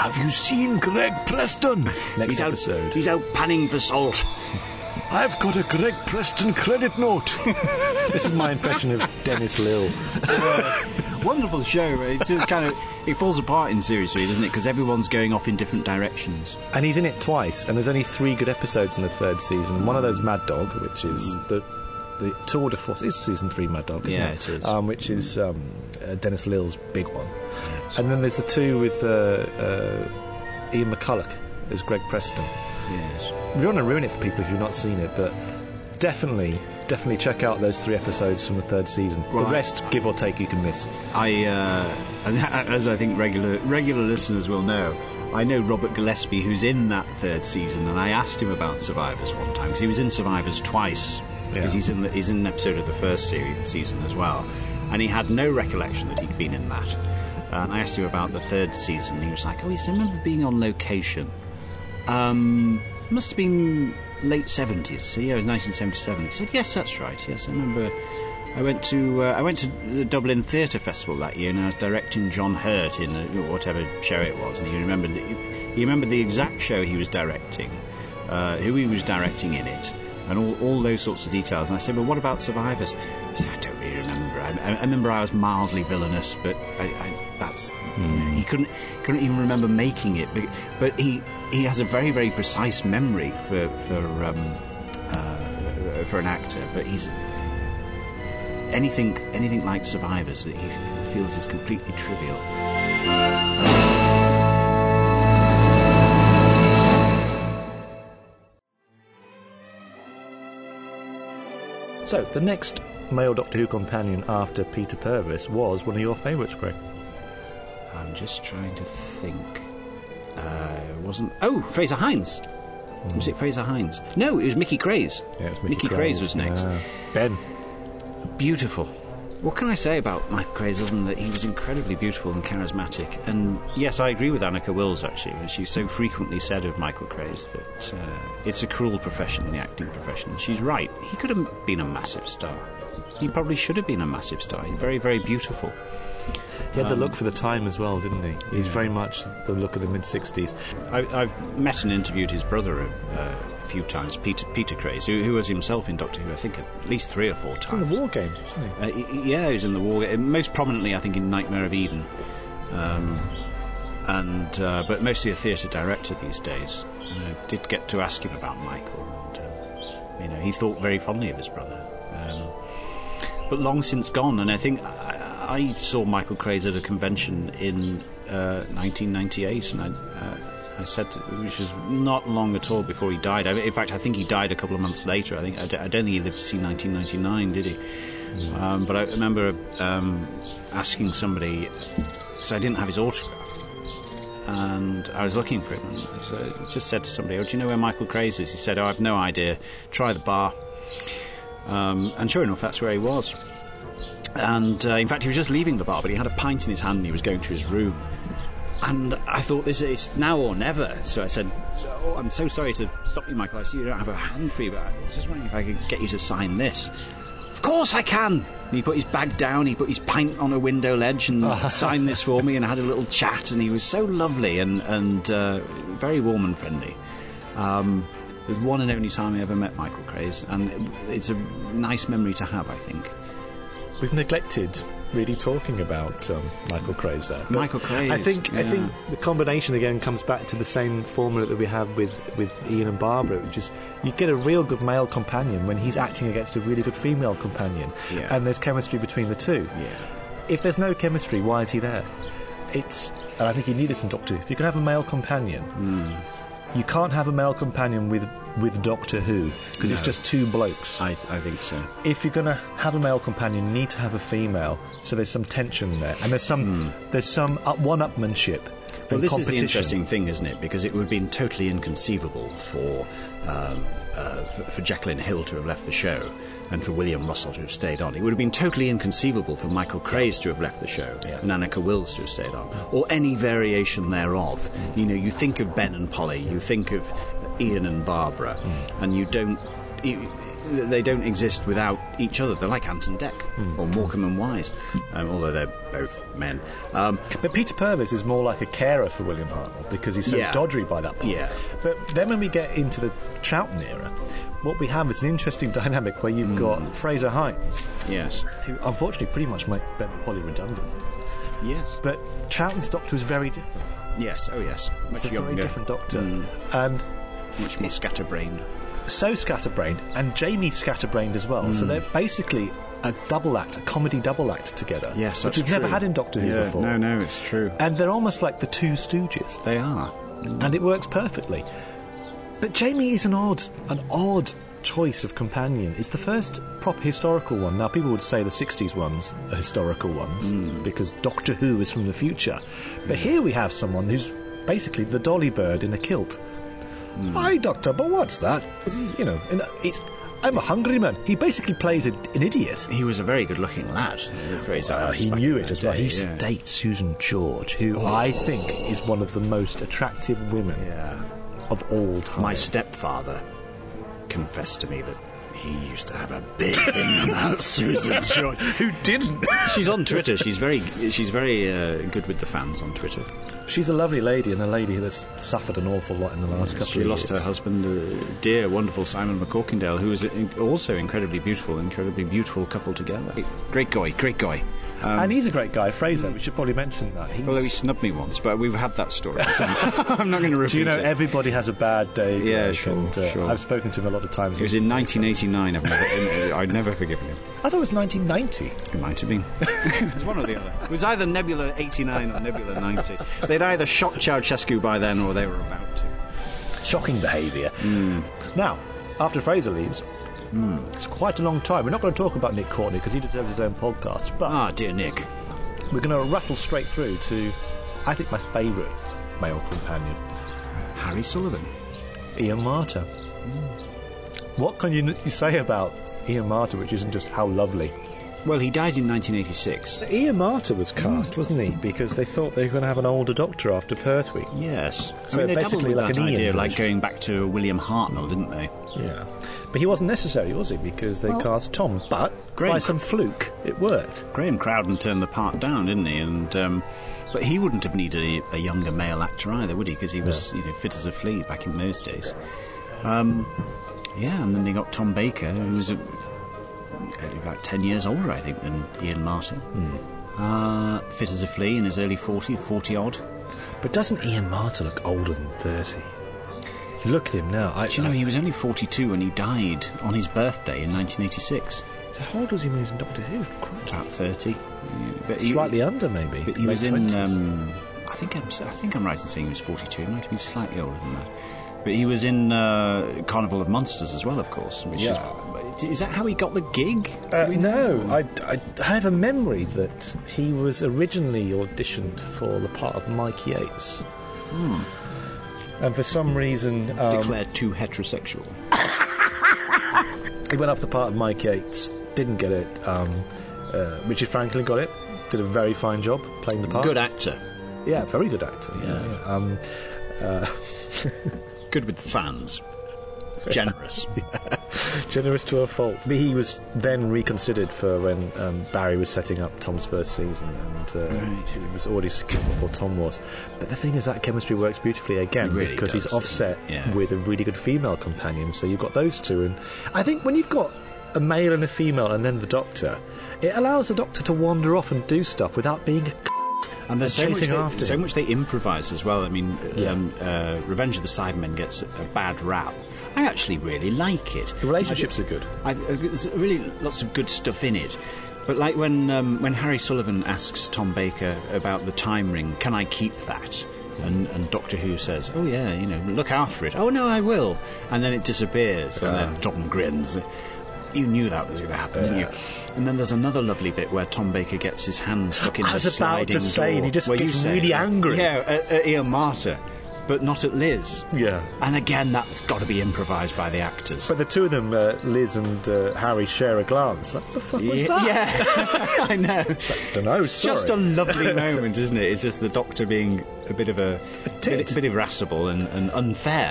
Have you seen Greg Preston? Next he's episode. Out, he's out panning for salt. I've got a Greg Preston credit note. This is my impression of Dennis Lill. Uh, wonderful show. It just kind of it falls apart in series three, doesn't it? Because everyone's going off in different directions. And he's in it twice, and there's only three good episodes in the third season. One of those Mad Dog, which is mm. the the tour de force. It's season three Mad Dog, isn't yeah, it? it is. Um, which is um, uh, Dennis Lill's big one. Yes. And then there's the two with uh, uh, Ian McCulloch as Greg Preston. Yes. We don't want to ruin it for people if you've not seen it, but definitely, definitely check out those three episodes from the third season. Well, the rest, I, give or take, you can miss. I, uh, as I think regular regular listeners will know, I know Robert Gillespie, who's in that third season, and I asked him about Survivors one time because he was in Survivors twice. Because yeah. he's in the, he's in an episode of the first series, season as well, and he had no recollection that he'd been in that. And I asked him about the third season, and he was like, "Oh, yes, I remember being on location. Um, must have been late seventies. So yeah, it was nineteen seventy-seven." He said, "Yes, that's right. Yes, I remember. I went to uh, I went to the Dublin Theatre Festival that year, and I was directing John Hurt in a, whatever show it was, and he remembered the, he remembered the exact show he was directing, uh, who he was directing in it." And all, all those sorts of details. And I said, "Well, what about Survivors?" He said, "I don't really remember. I, I remember I was mildly villainous, but I, I, that's mm. you know, he couldn't couldn't even remember making it. But, but he he has a very very precise memory for for um, uh, for an actor. But he's anything anything like Survivors that he feels is completely trivial." So, the next male Doctor Who companion after Peter Purves was one of your favourites, Greg. I'm just trying to think. Uh, it wasn't... Oh, Fraser Hines. Mm. Was it Fraser Hines? No, it was Mickey Craze. Yeah, it was Mickey, Mickey Craze. Craze was next. Yeah. Ben. Beautiful. What can I say about Michael Craze other than that he was incredibly beautiful and charismatic? And yes, I agree with Annika Wills, actually. She's so frequently said of Michael Craze that uh, it's a cruel profession, the acting profession. And she's right. He could have been a massive star. He probably should have been a massive star. He's very, very beautiful. He had um, the look for the time as well, didn't he? He's very much the look of the mid-sixties. I, I've met and interviewed his brother uh, a few times, Peter Peter Craze, who, who was himself in Doctor Who, I think, at least three or four times. He was in the War Games, wasn't he? Uh, he yeah, he was in the War Games. Most prominently, I think, in Nightmare of Eden. Um, and uh, but mostly a theatre director these days. I did get to ask him about Michael. And, uh, you know, he thought very fondly of his brother. Um, but long since gone, and I think... I, I saw Michael Craze at a convention in uh, nineteen ninety-eight, and I, uh, I said, to, which was not long at all before he died. I, in fact, I think he died a couple of months later. I think I, d- I don't think he lived to see nineteen ninety-nine, did he? Mm. Um, but I remember um, asking somebody, because I didn't have his autograph, and I was looking for him. And I just said to somebody, "Oh, do you know where Michael Craze is?" He said, "Oh, I've no idea. Try the bar." Um, and sure enough, that's where he was. And uh, in fact, he was just leaving the bar, but he had a pint in his hand and he was going to his room. And I thought, this is now or never. So I said, "Oh, I'm so sorry to stop you, Michael. I see you don't have a hand free, but I was just wondering if I could get you to sign this." "Of course I can!" And he put his bag down, he put his pint on a window ledge and signed this for me, and had a little chat, and he was so lovely and, and uh, very warm and friendly. Um, it was one and only time I ever met Michael Craze, and it's a nice memory to have, I think. We've neglected really talking about um, Michael Craze there. Michael Craze. I think yeah. I think the combination again comes back to the same formula that we have with, with Ian and Barbara, which is you get a real good male companion when he's acting against a really good female companion, yeah. and there's chemistry between the two. Yeah. If there's no chemistry, why is he there? It's and I think you need this in Doctor Who. If you can have a male companion, mm. you can't have a male companion with with Doctor Who because no. it's just two blokes. I, I think so. If you're going to have a male companion, you need to have a female, so there's some tension there, and there's some mm. there's some up, one-upmanship. Well, this is the interesting thing, isn't it? Because it would have been totally inconceivable for um, uh, for, for Jacqueline Hill to have left the show and for William Russell to have stayed on. It would have been totally inconceivable for Michael Craze to have left the show yeah. and Annika Wills to have stayed on, or any variation thereof. Mm. You know, you think of Ben and Polly, you think of Ian and Barbara, mm. and you don't it, they don't exist without each other. They're like Ant and Dec, mm. or Morecambe and Wise, um, although they're both men. Um, but Peter Purves is more like a carer for William Hartnell because he's so yeah. doddery by that point. Yeah. But then when we get into the Troughton era, what we have is an interesting dynamic where you've mm. got Fraser Hines, yes, who unfortunately pretty much makes Ben Polly redundant. Yes. But Troughton's Doctor is very different. Yes, oh yes. Much it's a younger. very different Doctor. Mm. And much more scatterbrained. So scatterbrained, and Jamie's scatterbrained as well. Mm. So they're basically a double act, a comedy double act together. Yes, which we've true. never had in Doctor Who yeah, before. No, no, it's true. And they're almost like the Two Stooges. They are. Mm. And it works perfectly. But Jamie is an odd, an odd choice of companion. It's the first proper historical one. Now, people would say the sixties ones are historical ones mm. because Doctor Who is from the future. But here we have someone who's basically the dolly bird in a kilt. Mm. Hi, Doctor, but what's that? You know, it's... I'm a hungry man. He basically plays a, an idiot. He was a very good-looking lad. Uh, he knew it as well. He used to date Susan George, who oh. I think is one of the most attractive women yeah. of all time. My stepfather confessed to me that he used to have a big thing about Susan George. Who didn't? She's on Twitter. She's very, she's very uh, good with the fans on Twitter. She's a lovely lady, and a lady that's suffered an awful lot in the last couple she of years. She lost her husband, uh, dear, wonderful Simon McCorkindale, who is also incredibly beautiful, incredibly beautiful couple together. Great guy, great guy. Um, and he's a great guy, Fraser. We should probably mention that. He's although he snubbed me once, but we've had that story. So I'm not going to repeat it. Do you know, it. Everybody has a bad day. Yeah, sure, and, uh, sure. I've spoken to him a lot of times. It was in nineteen eighty-nine. I've never, I'd never forgiven him. I thought it was nineteen ninety. It might have been. It was one or the other. It was either Nebula eighty-nine or Nebula ninety. They'd either shot Ceausescu by then or they were about to. Shocking behaviour. Mm. Now, after Fraser leaves, mm. it's quite a long time. We're not going to talk about Nick Courtney because he deserves his own podcast. But ah, dear Nick. We're going to rattle straight through to, I think, my favourite male companion. Harry Sullivan. Ian Marter. Mm. What can you, you say about Ian Marter, which isn't just how lovely? Well, he died in nineteen eighty-six. Ian Marter was cast, mm. wasn't he? Because they thought they were going to have an older Doctor after Pertwee. Yes. So I mean, they basically like an that Ian idea, version. like going back to William Hartnell, didn't they? Yeah. But he wasn't necessary, was he? Because they well, cast Tom. But Graham, by some fluke, it worked. Graham Crowden turned the part down, didn't he? And um, but he wouldn't have needed a, a younger male actor either, would he? Because he was, yeah. you know, fit as a flea back in those days. Um, yeah, and then they got Tom Baker, who was a, about ten years older, I think, than Ian Marter. Mm. Uh, fit as a flea in his early forties, forty odd. But doesn't Ian Marter look older than thirty? You look at him now. I, Do you know, I, he was only forty-two when he died on his birthday in nineteen eighty-six. So how old was he when he was in Doctor Who? About thirty. But Slightly he, under, maybe. But he was in. Um, I think I'm. I think I'm right in saying he was forty-two. He might have been slightly older than that. But he was in uh, Carnival of Monsters as well, of course. Which yeah. is, is that how he got the gig? Uh, no, I, I have a memory that he was originally auditioned for the part of Mike Yates. Hmm. And for some reason... Um, declared too heterosexual. He went up the part of Mike Yates, didn't get it. Um, uh, Richard Franklin got it, did a very fine job playing the part. Good actor. Yeah, very good actor. Yeah. yeah. Um, uh, good with the fans. Generous. Yeah. Generous to a fault. He was then reconsidered for when um, Barry was setting up Tom's first season, and uh, right. he was already secure before Tom was. But the thing is, that chemistry works beautifully again, really because does, he's offset yeah. with a really good female companion, so you've got those two. And I think when you've got a male and a female and then the Doctor, it allows the Doctor to wander off and do stuff without being a and there's so much, they, so him. much they improvise as well. I mean, yeah. um, uh, Revenge of the Cybermen gets a, a bad rap. I actually really like it. The relationships I, are good. I, there's really lots of good stuff in it. But like when um, when Harry Sullivan asks Tom Baker about the time ring, can I keep that? And, and Doctor Who says, oh yeah, you know, look after it. Oh no, I will. And then it disappears. Uh. And then Tom grins. You knew that was going to happen, uh. didn't you? And then there's another lovely bit where Tom Baker gets his hand stuck in I the was about sliding to say, door. and he just gets gets say, really angry. Yeah, at, at Ian Marter, but not at Liz. Yeah. And again, that's got to be improvised by the actors. But the two of them, uh, Liz and uh, Harry, share a glance. Like, what the fuck was yeah, that? Yeah, I know. I don't know, It's sorry. just a lovely moment, isn't it? It's just the Doctor being a bit of a, a bit, bit irascible and, and unfair.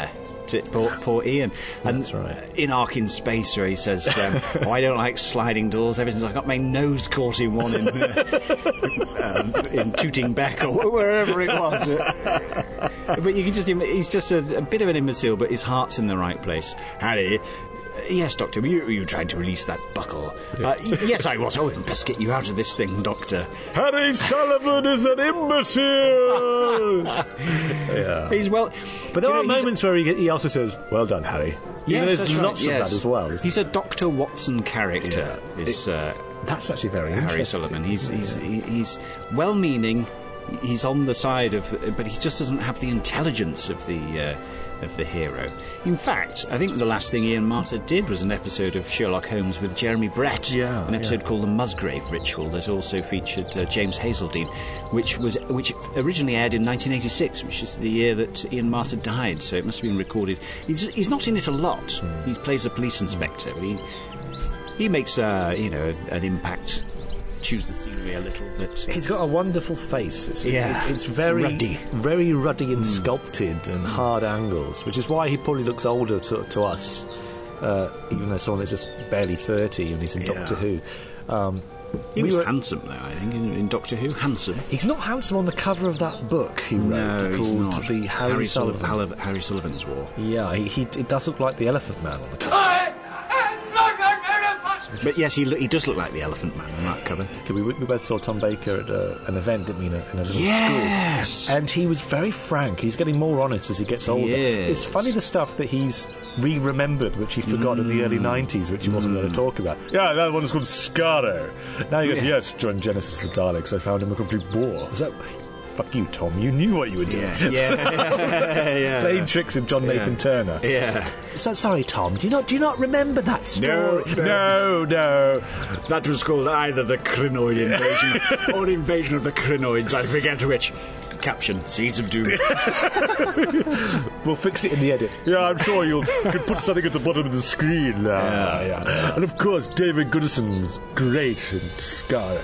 to poor, poor Ian. And That's right. in Ark in Space, where he says, um, oh, I don't like sliding doors ever since I got my nose caught in one in, uh, um, in Tooting Bec or wherever it was. But you can just, he's just a, a bit of an imbecile, but his heart's in the right place. Harry, yes, Doctor, were you, were you trying to release that buckle? Uh, yes, I was. Oh, we best get you out of this thing, Doctor. Harry Sullivan is an imbecile! Yeah. He's well... But there you are know, moments where he, he also says, well done, Harry. Yes, Even there's that's lots right, of yes. that as well. isn't He's a Doctor Watson character, Yeah. is uh, That's actually very Harry interesting. Sullivan. He's, he's, he's well-meaning, he's on the side of... But he just doesn't have the intelligence of the... Uh, of the hero. In fact, I think the last thing Ian Marter did was an episode of Sherlock Holmes with Jeremy Brett, Yeah, an episode yeah. called The Musgrave Ritual that also featured uh, James Hazeldine, which was which originally aired in nineteen eighty-six, which is the year that Ian Marter died, so it must have been recorded. He's, he's not in it a lot. Mm. He plays a police inspector. He, he makes, uh, you know, an impact, choose the scenery a little bit. He's got a wonderful face. It's, Yeah. it's, it's very Ruddy. very ruddy and sculpted and hard angles, which is why he probably looks older to, to us, uh, even though someone is just barely thirty and he's in Yeah. Doctor Who. Um, He we was were- handsome, though, I think, in, in Doctor Who. Handsome. He's not handsome on the cover of that book he wrote No, called he's not. The Harry, Harry, Sullivan. Sullivan. Harry Sullivan's War. Yeah, he, he it does look like the Elephant Man on the cover. But yes, he, lo- he does look like the Elephant Man on that cover. We, we both saw Tom Baker at uh, an event, didn't we, in a, in a little Yes! school. And he was very frank. He's getting more honest as he gets older. Yes. It's funny the stuff that he's re-remembered, which he forgot in the early nineties, which he wasn't going to talk about. Yeah, that one's called Scaro. Now he goes, yes, during Genesis the Daleks, I found him a complete bore. Is that... Fuck you, Tom. You knew what you were doing. Yeah, yeah, yeah. Playing tricks with John Yeah. Nathan Turner. Yeah. So sorry, Tom. Do you not do you not remember that story? No, no, no. That was called either the Crinoid invasion or invasion of the Crinoids, I forget which. Caption, Seeds of Doom. We'll fix it in the edit. Yeah, I'm sure you'll you put something at the bottom of the screen. Uh, Yeah. yeah. And of course, David Goodison was great in Scar.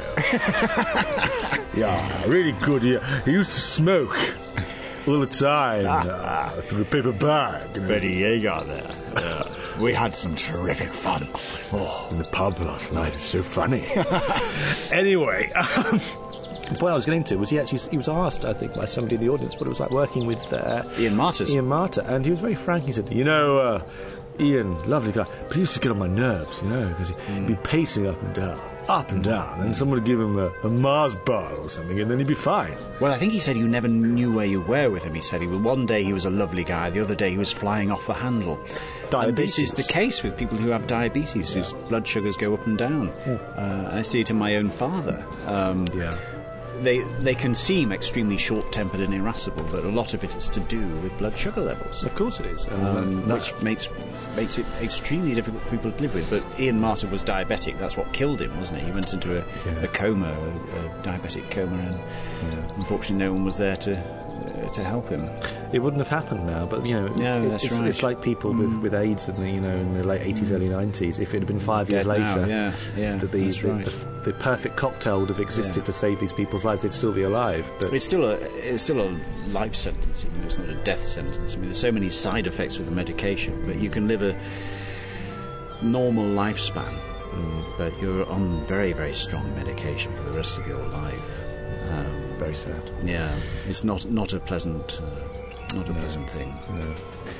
Yeah, really good. He, he used to smoke all the time uh, through a paper bag. You know. Freddie Yeager there. Yeah. We had some terrific fun. Oh, in the pub last night. It's so funny. Anyway, um, the point I was getting to was he actually he was asked, I think, by somebody in the audience what it was like working with uh, Ian Marters. Ian Marter, and he was very frank. He said, "You know, uh, Ian, lovely guy, but he used to get on my nerves, you know, because he'd be pacing up and down, up and down, and someone would give him a, a Mars bar or something, and then he'd be fine." Well, I think he said you never knew where you were with him. He said he was, one day he was a lovely guy, the other day he was flying off the handle. And this is the case with people who have diabetes, whose blood sugars go up and down. Uh, I see it in my own father. Um, Yeah. They they can seem extremely short-tempered and irascible, but a lot of it is to do with blood sugar levels. Of course it is, and Um, that- which makes makes it extremely difficult for people to live with. But Ian Marter was diabetic. That's what killed him, wasn't it? He went into a, Yeah. a coma, a, a diabetic coma, and unfortunately no one was there to uh, to help him. It wouldn't have happened now, but you know, it's, No, it's, that's it's, right. it's like people with, with AIDS in the you know in the late eighties, early nineties. If it had been five years Dead now, later, yeah, yeah, that the, that's the, right. the, the perfect cocktail would have existed Yeah. to save these people's lives, they'd still be alive. But It's still a it's still a life sentence. I mean, it's not a death sentence. I mean, there's so many side effects with the medication, but you can live a normal lifespan. Mm. But you're on very very strong medication for the rest of your life. Um, very sad. Yeah, it's not not a pleasant uh, not a pleasant thing. No.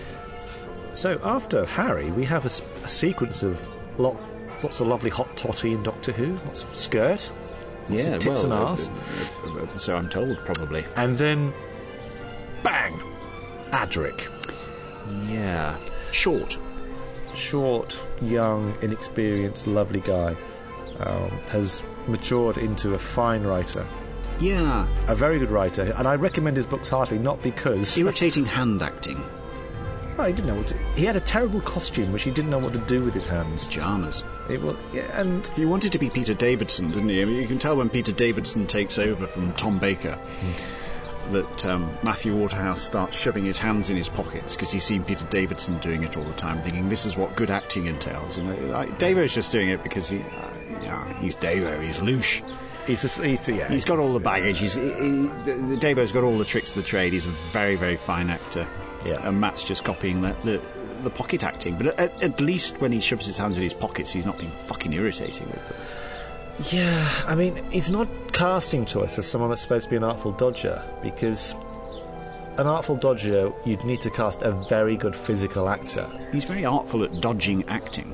So after Harry, we have a, s- a sequence of lot, lots of lovely hot toddy in Doctor Who, lots of skirt, lots Yeah, of tits well, and uh, arse, uh, uh, so I'm told, probably. and then bang, Adric. Yeah, short. Short, young, inexperienced, lovely guy, um, has matured into a fine writer, Yeah, a very good writer, and I recommend his books heartily, not because irritating hand acting, Oh, he didn't know what to. He had a terrible costume which he didn't know what to do with his hands. pajamas. It was, yeah, and He wanted to be Peter Davidson, didn't he? I mean, you can tell when Peter Davidson takes over from Tom Baker that um, Matthew Waterhouse starts shoving his hands in his pockets because he's seen Peter Davidson doing it all the time, thinking this is what good acting entails. And uh, like, Davo's just doing it because he, uh, yeah, he's Davo, he's louche. He's, a, he's, yeah, he's got all the baggage. He's, he, he, the, the Davo's got all the tricks of the trade. He's a very, very fine actor. Yeah. And Matt's just copying the, the, the pocket acting. But at, at least when he shoves his hands in his pockets, he's not being fucking irritating with them. Yeah, I mean, it's not casting choice as someone that's supposed to be an Artful Dodger, because an Artful Dodger, you'd need to cast a very good physical actor. He's very artful at dodging acting.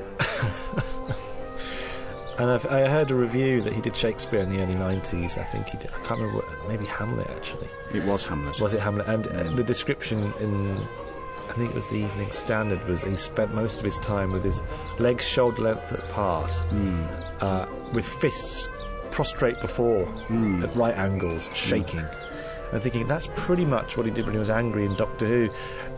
And I've, I heard a review that he did Shakespeare in the early nineties. I think he did. I can't remember. What, maybe Hamlet, actually. It was Hamlet. Was it Hamlet? And uh, the description in, I think it was the Evening Standard, was he spent most of his time with his legs shoulder length apart, mm. uh, with fists prostrate before, mm. at right angles, shaking. Mm. And I'm thinking, that's pretty much what he did when he was angry in Doctor Who.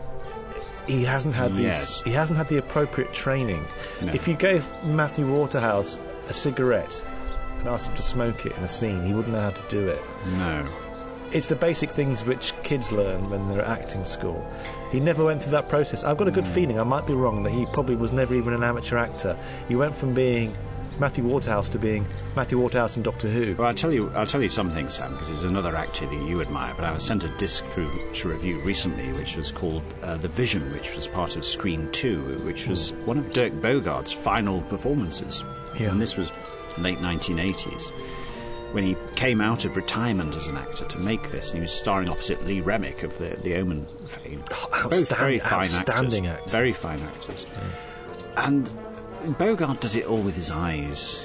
He hasn't had yes. these. He hasn't had the appropriate training. No. If you gave Matthew Waterhouse a cigarette and asked him to smoke it in a scene, he wouldn't know how to do it. No. It's the basic things which kids learn when they're at acting school. He never went through that process. I've got a good mm. feeling, I might be wrong, that he probably was never even an amateur actor. He went from being Matthew Waterhouse to being Matthew Waterhouse in Doctor Who. Well, I'll tell you, I'll tell you something, Sam, because there's another actor that you admire, but I was sent a disc through to review recently, which was called uh, The Vision, which was part of Screen two, which was mm. one of Dirk Bogart's final performances. Yeah. And this was late nineteen eighties, when he came out of retirement as an actor to make this, and he was starring opposite Lee Remick of the, the Omen fame. Oh, Both very fine outstanding actors. actors. Very fine actors. Yeah. And Bogart does it all with his eyes.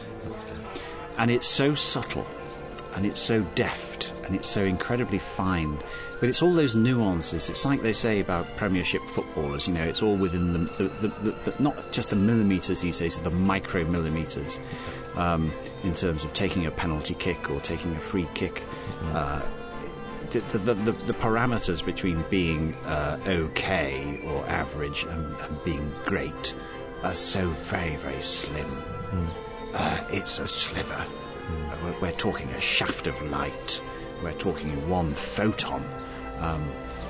And it's so subtle, and it's so deft, and it's so incredibly fine. But it's all those nuances. It's like they say about Premiership footballers, you know, it's all within the, the, the, the, the not just the millimetres, he says, the micro millimetres, um, in terms of taking a penalty kick or taking a free kick. Mm-hmm. Uh, the, the, the, the parameters between being uh, okay or average and, and being great are so very, very slim. Mm. Uh, it's a sliver. Mm. Uh, we're, we're talking a shaft of light. We're talking one photon. Um,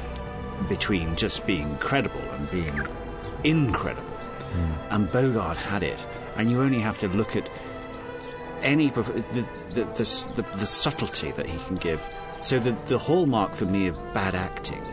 between just being credible and being incredible. Mm. And Bogart had it. And you only have to look at any the the, the, the, the subtlety that he can give. So the, the hallmark for me of bad acting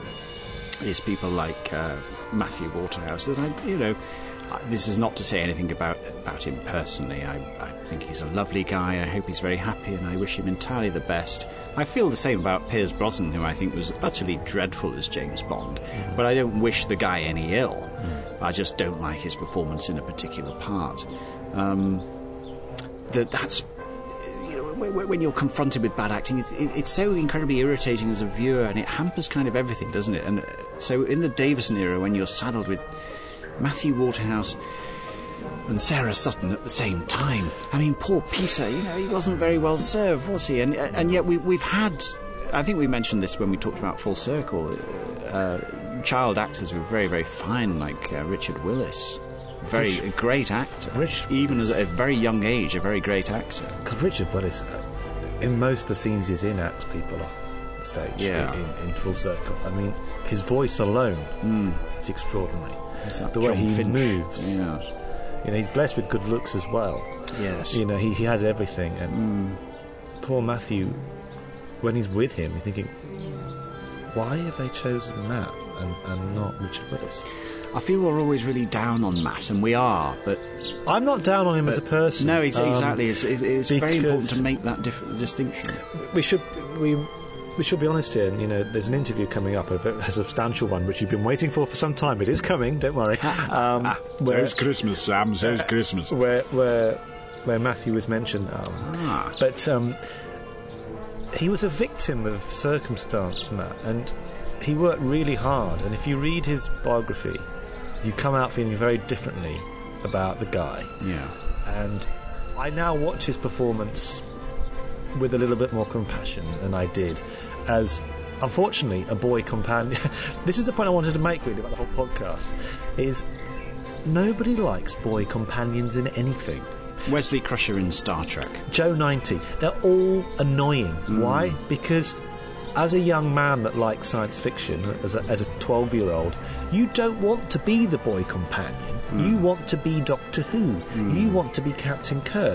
is people like uh, Matthew Waterhouse, that I, you know, this is not to say anything about about him personally. I, I think he's a lovely guy. I hope he's very happy, and I wish him entirely the best. I feel the same about Pierce Brosnan, who I think was utterly dreadful as James Bond, mm. but I don't wish the guy any ill. Mm. I just don't like his performance in a particular part. Um, that that's, you know, when you're confronted with bad acting, it's, it's so incredibly irritating as a viewer, and it hampers kind of everything, doesn't it? And so in the Davison era, when you're saddled with Matthew Waterhouse and Sarah Sutton at the same time, I mean, poor Peter, you know, he wasn't very well served, was he? And and yet we, we've had, I think we mentioned this when we talked about Full Circle, uh, child actors were very, very fine, like uh, Richard Willis. Very Rich, a great actor. Richard Even Willis. At a very young age, a very great actor. God, Richard Willis, uh, in most of the scenes he's in, acts people off the stage. Yeah. In, in Full Circle. I mean, his voice alone mm. is extraordinary. The way John he Finch. moves. Yes. You know, he's blessed with good looks as well. Yes. You know, he, he has everything. And mm. poor Matthew, when he's with him, you're thinking, why have they chosen Matt and, and not Richard Willis? I feel we're always really down on Matt, and we are, but I'm not down on him as a person. No, ex- um, exactly. It's, it's, it's very important to make that dif- distinction. We should we we should be honest here. You know, there's an interview coming up, a, a substantial one, which you've been waiting for for some time. It is coming. Don't worry. Um, where, so's Christmas, Sam. So's uh, Christmas. Where where where Matthew was mentioned. Um, ah. But um, he was a victim of circumstance, Matt, and he worked really hard. And if you read his biography, you come out feeling very differently about the guy. Yeah. And I now watch his performance with a little bit more compassion than I did as, unfortunately, a boy companion. This is the point I wanted to make, really, about the whole podcast, is nobody likes boy companions in anything. Wesley Crusher in Star Trek. Joe ninety. They're all annoying. Mm. Why? Because as a young man that likes science fiction, as a, as a twelve-year-old, you don't want to be the boy companion. Mm. You want to be Doctor Who. Mm. You want to be Captain Kirk.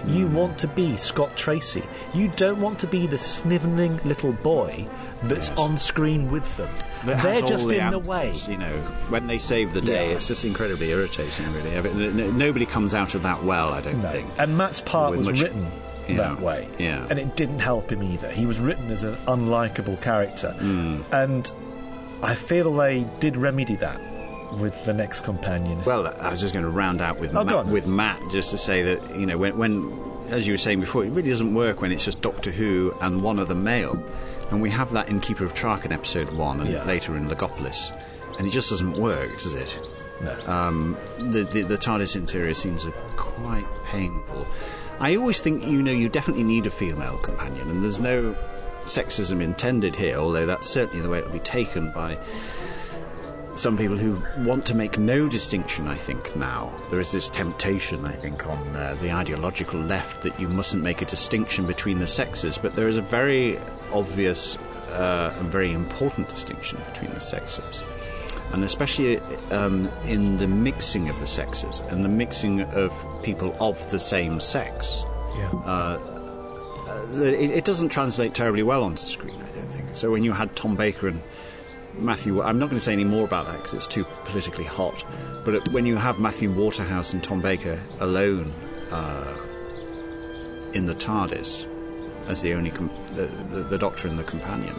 You want to be Scott Tracy. You don't want to be the snivelling little boy that's yes. on screen with them. That They're just the in answers, the way. You know, when they save the day, yeah. it's just incredibly irritating, really. Nobody comes out of that well, I don't no. think. And Matt's part was much, written yeah. that way. Yeah. And it didn't help him either. He was written as an unlikable character. Mm. And I feel they did remedy that with the next companion. Well, I was just going to round out with, oh, Matt, with Matt, just to say that, you know, when, when, as you were saying before, it really doesn't work when it's just Doctor Who and one other male. And we have that in Keeper of Traken episode one and yeah. later in Legopolis. And it just doesn't work, does it? No. Um, the, the, the TARDIS interior scenes are quite painful. I always think, you know, you definitely need a female companion, and there's no sexism intended here, although that's certainly the way it will be taken by some people who want to make no distinction, I think, now. There is this temptation, I think, on uh, the ideological left that you mustn't make a distinction between the sexes, but there is a very obvious uh, and very important distinction between the sexes. And especially um, in the mixing of the sexes and the mixing of people of the same sex. Yeah. Uh, it, it doesn't translate terribly well onto screen, I don't think. So when you had Tom Baker and Matthew, I'm not going to say any more about that because it's too politically hot, but when you have Matthew Waterhouse and Tom Baker alone uh, in the TARDIS as the only com- the, the, the Doctor and the companion,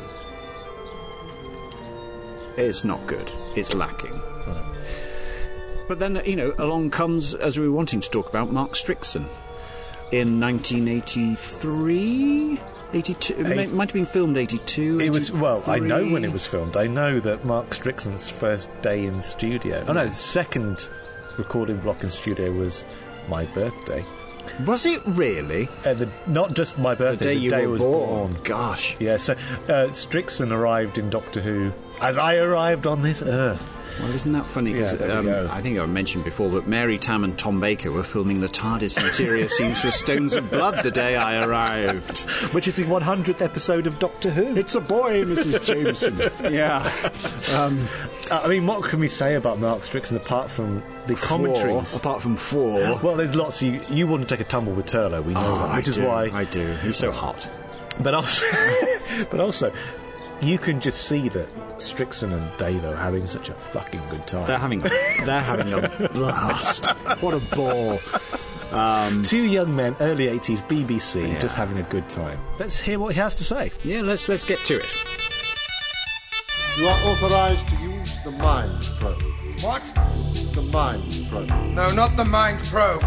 it's not good. It's lacking. Right. But then, you know, along comes, as we were wanting to talk about, Mark Strickson in nineteen eighty-three... eighty-two, it might have been filmed eighty-two. It was, well, I know when it was filmed. I know that Mark Strickson's first day in studio. Oh no, the second recording block in studio was my birthday. Was it really? Uh, the, not just my birthday, the day the you day were I was born. born. Gosh. Yeah, so uh, Strickson arrived in Doctor Who as I arrived on this earth. Well, isn't that funny? Because yeah, um, I think I mentioned before that Mary Tam and Tom Baker were filming the TARDIS interior scenes for Stones of Blood the day I arrived. Which is the one hundredth episode of Doctor Who. It's a boy, Missus Jameson. Yeah. Um, uh, I mean, what can we say about Mark Strickson apart from the commentaries? Four, apart from four. Well, there's lots. You, you wouldn't take a tumble with Turlough, we know oh, that. Which I is do, why... I do. He's so hot. But also... but also... You can just see that Strickson and Davo are having such a fucking good time. They're having, they're having a blast. What a ball! Um, Two young men, early eighties, B B C, yeah. just having a good time. Let's hear what he has to say. Yeah, let's let's get to it. You are authorised to use the Mind Probe. What? The Mind Probe. No, not the Mind Probe.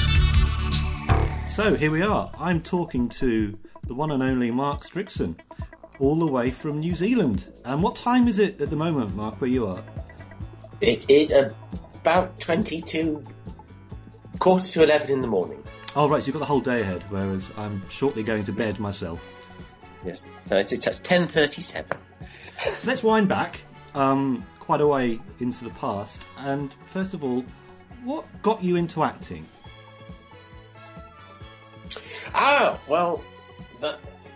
So here we are. I'm talking to the one and only Mark Strickson, all the way from New Zealand. And what time is it at the moment, Mark, where you are? It is about twenty-two, quarter to eleven in the morning. Oh, right, so you've got the whole day ahead, whereas I'm shortly going to bed myself. Yes, so it's, it's ten thirty-seven. So let's wind back um, quite a way into the past. And first of all, what got you into acting? Ah, well... The,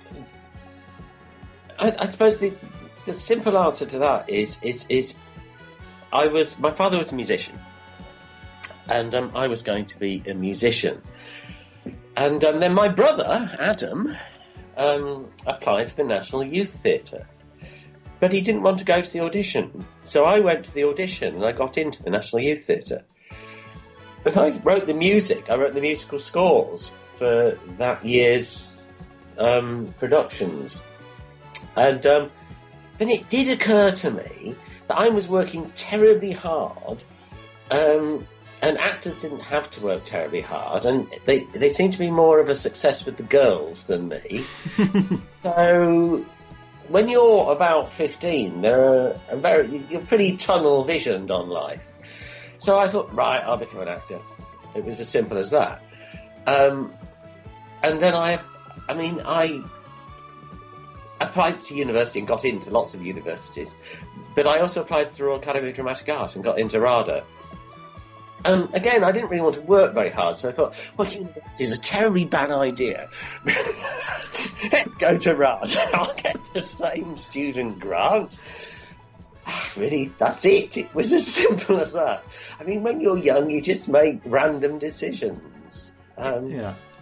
I, I suppose the the simple answer to that is is is I was my father was a musician, and um, I was going to be a musician, and um, then my brother Adam um, applied for the National Youth Theatre, but he didn't want to go to the audition, so I went to the audition and I got into the National Youth Theatre. But I wrote the music. I wrote the musical scores for that year's um, productions. And um, then it did occur to me that I was working terribly hard, um, and actors didn't have to work terribly hard, and they they seemed to be more of a success with the girls than me. So when you're about fifteen, there are a very you're pretty tunnel visioned on life. So I thought, right, I'll become an actor. It was as simple as that. Um, and then I, I mean, I. applied to university and got into lots of universities, but I also applied to the Royal Academy of Dramatic Art and got into RADA. And again, I didn't really want to work very hard, so I thought, well, university is a terribly bad idea. Let's go to RADA. I'll get the same student grant. Really, that's it. It was as simple as that. I mean, when you're young, you just make random decisions. Um, yeah.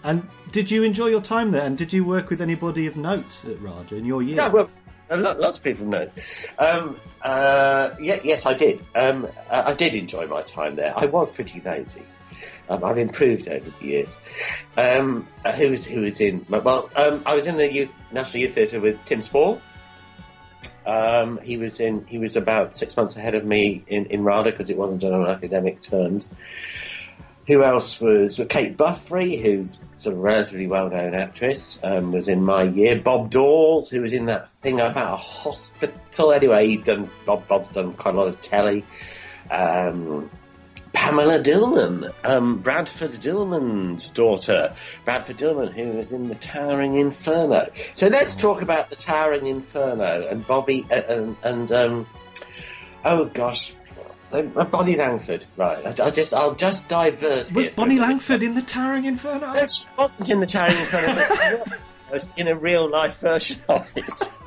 And did you enjoy your time there? And did you work with anybody of note at RADA in your year? Yeah, well, a lot, lots of people know. Um, uh, yeah, yes, I did. Um, I, I did enjoy my time there. I was pretty lazy. Um, I've improved over the years. Um, uh, who was who was in? Well, um, I was in the youth National Youth Theatre with Tim Spall. Um, he was in. He was about six months ahead of me in in RADA because it wasn't done on academic terms. Who else was? Well, Kate Buffrey, who's sort of a relatively well-known actress, um, was in my year. Bob Dawes, who was in that thing about a hospital. Anyway, he's done. Bob Bob's done quite a lot of telly. Um, Pamela Dillman, um, Bradford Dillman's daughter, Bradford Dillman, who was in The Towering Inferno. So let's talk about The Towering Inferno and Bobby uh, and, and um, oh gosh. So, uh, Bonnie Langford, right? I, I just, I'll just divert. Was here. Bonnie Langford in The Towering Inferno? No, she wasn't in The Towering Inferno. But I was in a real life version of it.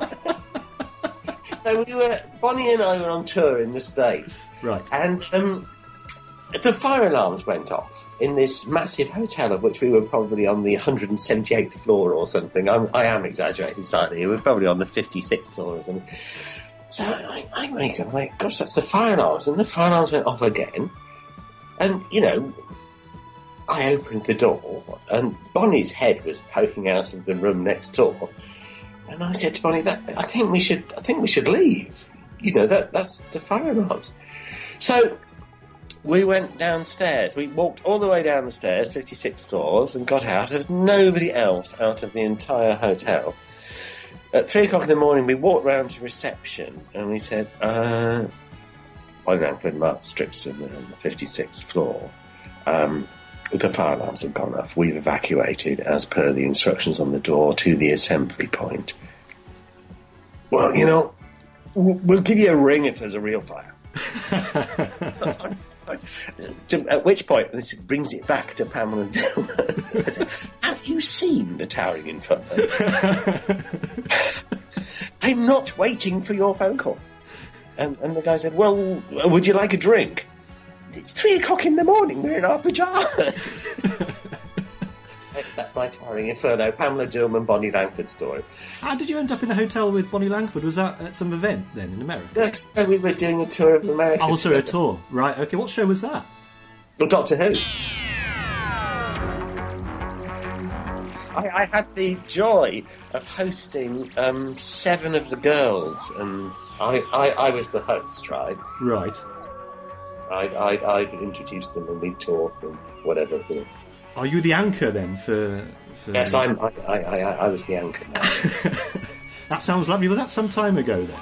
So we were, Bonnie and I were on tour in the States, right? And um, the fire alarms went off in this massive hotel, of which we were probably on the one hundred seventy-eighth floor or something. I'm, I am exaggerating slightly. We were probably on the fifty-sixth floor or something. So I, I wake up, I'm like, gosh, that's the fire alarms. And the fire alarms went off again. And, you know, I opened the door, and Bonnie's head was poking out of the room next door. And I said to Bonnie, that I think we should, I think we should leave. You know, that that's the fire alarms. So we went downstairs. We walked all the way down the stairs, fifty-six floors, and got out. There was nobody else out of the entire hotel. At three o'clock in the morning, we walked round to reception, and we said, uh, Bonnie Langford and Mark Strickson were on the fifty-sixth floor. Um, the fire alarms have gone off. We've evacuated, as per the instructions on the door, to the assembly point. Well, you know, we'll give you a ring if there's a real fire. so, sorry, sorry. So, at which point, this brings it back to Pamela Dillman. I said, have you seen The Towering Inferno? I'm not waiting for your phone call. And, and the guy said, well, would you like a drink? It's three o'clock in the morning, we're in our pyjamas. That's my Towering Inferno, Pamela Dillman, Bonnie Langford story. How did you end up in the hotel with Bonnie Langford? Was that at some event then in America? Yes, so we were doing a tour of America. Oh, sorry, a tour. Right, okay. What show was that? Well, Doctor Who. I, I had the joy of hosting um, seven of the girls, and I, I, I was the host, right? Right. I, I, I'd introduce them and we'd talk and whatever. You know. Are you the anchor then for? for yes, I'm. I, I, I, I was the anchor. That sounds lovely. Was that some time ago then?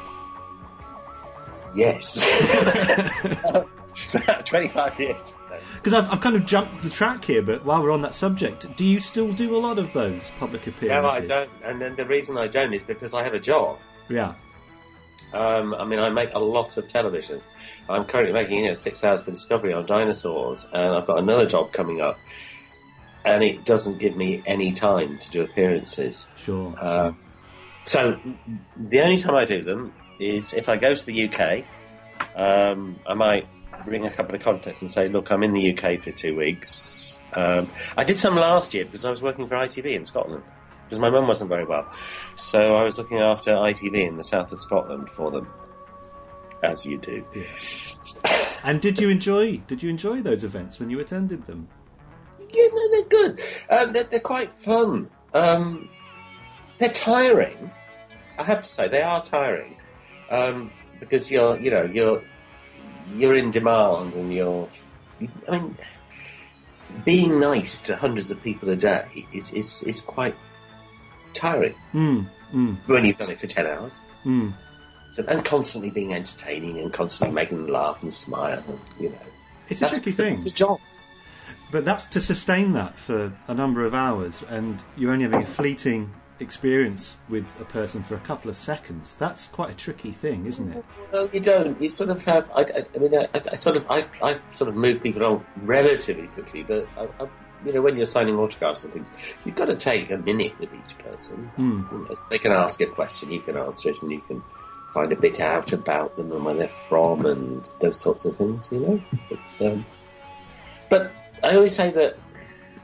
Yes. About twenty-five years. Because I've, I've kind of jumped the track here, but while we're on that subject, do you still do a lot of those public appearances? No, I don't. And then the reason I don't is because I have a job. Yeah. Um, I mean, I make a lot of television. I'm currently making, you know, six hours for Discovery on dinosaurs, and I've got another job coming up, and it doesn't give me any time to do appearances. Sure. Uh, so the only time I do them is if I go to the U K. Um, I might bring a couple of contests and say, look, I'm in the U K for two weeks. Um, I did some last year because I was working for I T V in Scotland, because my mum wasn't very well. So I was looking after I T V in the south of Scotland for them, as you do. Yeah. And did you enjoy? Did you enjoy those events when you attended them? Yeah, no, they're good. Um, they're, they're quite fun. Um, they're tiring. I have to say, they are tiring um, because you're, you know, you're you're in demand, and you're. I mean, being nice to hundreds of people a day is is, is quite tiring. Mm, mm. When you've done it for ten hours. Mm. So, and constantly being entertaining and constantly making them laugh and smile, and, you know. It's a tricky thing. It's a job. But that's to sustain that for a number of hours, and you're only having a fleeting experience with a person for a couple of seconds. That's quite a tricky thing, isn't it? Well, you don't. You sort of have. I, I, I mean, I, I sort of, I, I sort of move people on relatively quickly, but I, I, you know, when you're signing autographs and things, you've got to take a minute with each person. Mm. You know, so they can ask a question, you can answer it, and you can find a bit out about them and where they're from and those sorts of things. You know, it's. Um, but I always say that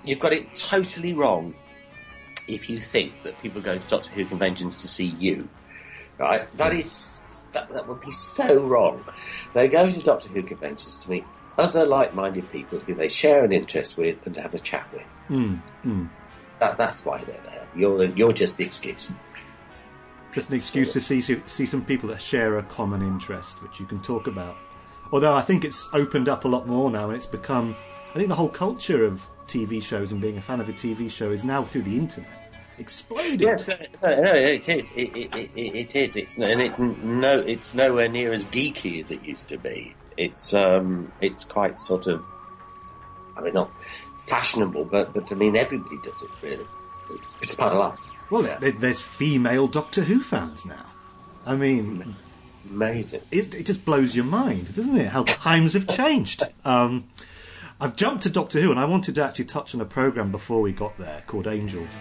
you've got it totally wrong if you think that people go to Doctor Who conventions to see you. Right? That is that, that would be so wrong. They go to Doctor Who conventions to meet other like-minded people who they share an interest with and to have a chat with. Mm, mm. That, that's why they're there. You're you're just the excuse. Just an excuse to see see some people that share a common interest, which you can talk about. Although I think it's opened up a lot more now, and it's become. I think the whole culture of T V shows and being a fan of a T V show is now through the internet. Exploded. Yes, no, no, it is. It, it, it, it is. It's and it's no. It's nowhere near as geeky as it used to be. It's um. It's quite sort of. I mean, not fashionable, but but I mean, everybody does it really. It's, it's part of life. Well, there, there's female Doctor Who fans now. I mean, amazing. It, it just blows your mind, doesn't it? How times have changed. Um, I've jumped to Doctor Who, and I wanted to actually touch on a programme before we got there called Angels.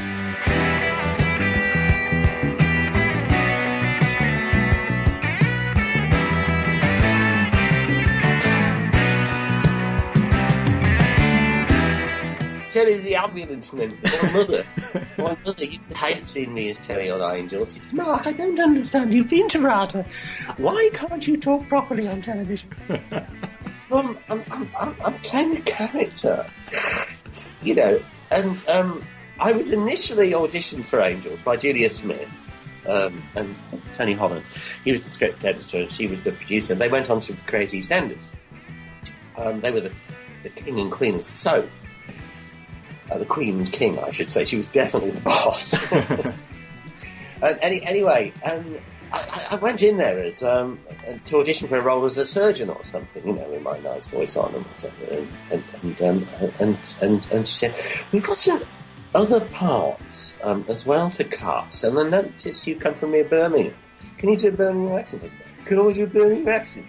Terry the ambulance man. My mother, my mother used to hate seeing me as Terry on Angels. She said, "Mark, I don't understand. You've been to RADA. Why can't you talk properly on television?" um, I'm, I'm, I'm, I'm playing a character, you know. And um, I was initially auditioned for Angels by Julia Smith um, and Tony Holland. He was the script editor, and she was the producer. And they went on to create EastEnders. Um, they were the, the king and queen of soap. Uh, the Queen and King, I should say. She was definitely the boss. and any, anyway, um, I, I went in there as um, to audition for a role as a surgeon or something, you know, with my nice voice on and whatever. And and and, um, and, and and she said, "We've got some other parts um, as well to cast, and I notice you come from near Birmingham. Can you do a Birmingham accent?" I said, "Can always do a Birmingham accent."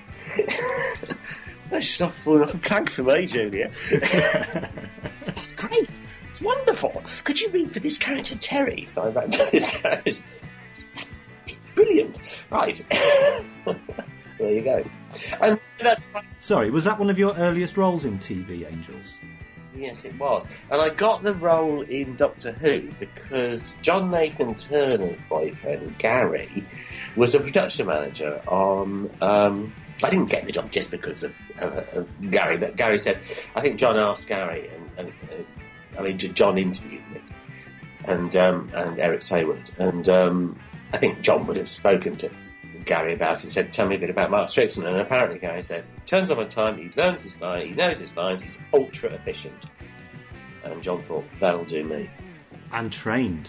That's not falling off a plank for me, Julia. That's great. It's wonderful. Could you read for this character, Terry? So I wrote for this character. It's, that's, it's brilliant. Right. There you go. And that's, Sorry, was that one of your earliest roles in T V, Angels? Yes, it was. And I got the role in Doctor Who because John Nathan Turner's boyfriend, Gary, was a production manager on... Um, I didn't get the job just because of, uh, of Gary, but Gary said, I think John asked Gary, and, and uh, I mean, John interviewed me, and um, and Eric Sayward, and um, I think John would have spoken to Gary about it, said, tell me a bit about Mark Strickson, and apparently Gary said, turns up on time, he learns his lines, he knows his lines, he's ultra efficient. And John thought, that'll do me. And trained.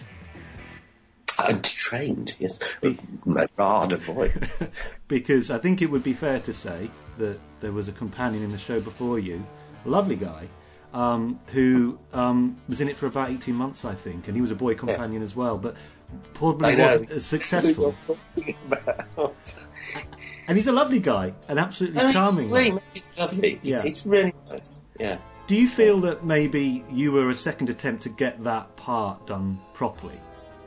And trained, yes. My rather boy. Because I think it would be fair to say that there was a companion in the show before you, a lovely guy, um, who um, was in it for about eighteen months, I think, and he was a boy companion yeah. as well, but probably wasn't as successful. And he's a lovely guy, an absolutely no, charming really, guy. He's lovely. Yeah. It's, it's really nice. Yeah. Do you feel that maybe you were a second attempt to get that part done properly?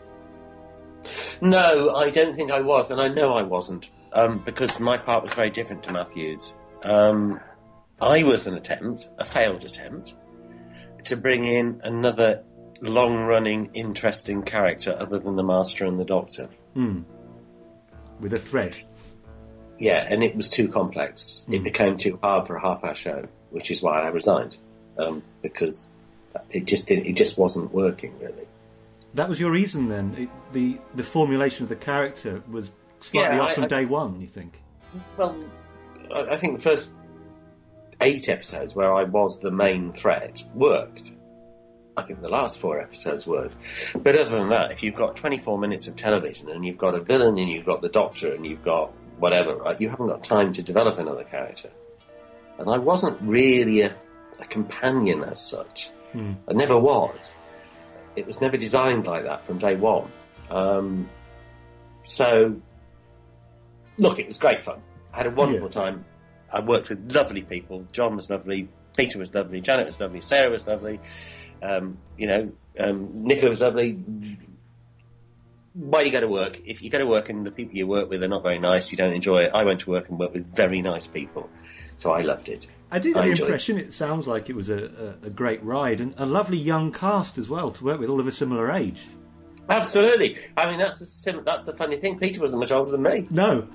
No, I don't think I was, and I know I wasn't, um, because my part was very different to Matthew's. Um, I was an attempt, a failed attempt, to bring in another long-running, interesting character other than the Master and the Doctor. Mm. With a thread. Yeah, and it was too complex. Mm. It became too hard for a half-hour show, which is why I resigned, um, because it just didn't, it just wasn't working, really. That was your reason, then? It, the the formulation of the character was slightly yeah, off from I, day one, you think? Well, I, I think the first eight episodes where I was the main threat worked. I think the last four episodes worked. But other than that, if you've got twenty-four minutes of television and you've got a villain and you've got the Doctor and you've got whatever, right, you haven't got time to develop another character. And I wasn't really a, a companion as such. Hmm. I never was. It was never designed like that from day one. Um, so, look, it was great fun. I had a wonderful yeah. time. I worked with lovely people. John was lovely. Peter was lovely. Janet was lovely. Sarah was lovely. Um, you know, um, Nicola was lovely. why do you go to work? If you go to work and the people you work with are not very nice, you don't enjoy it. I went to work and worked with very nice people, so I loved it. I do get the enjoyed impression it. it sounds like it was a, a, a great ride and a lovely young cast as well to work with, all of a similar age. Absolutely. I mean, that's the sim- that's the funny thing. Peter wasn't much older than me. No.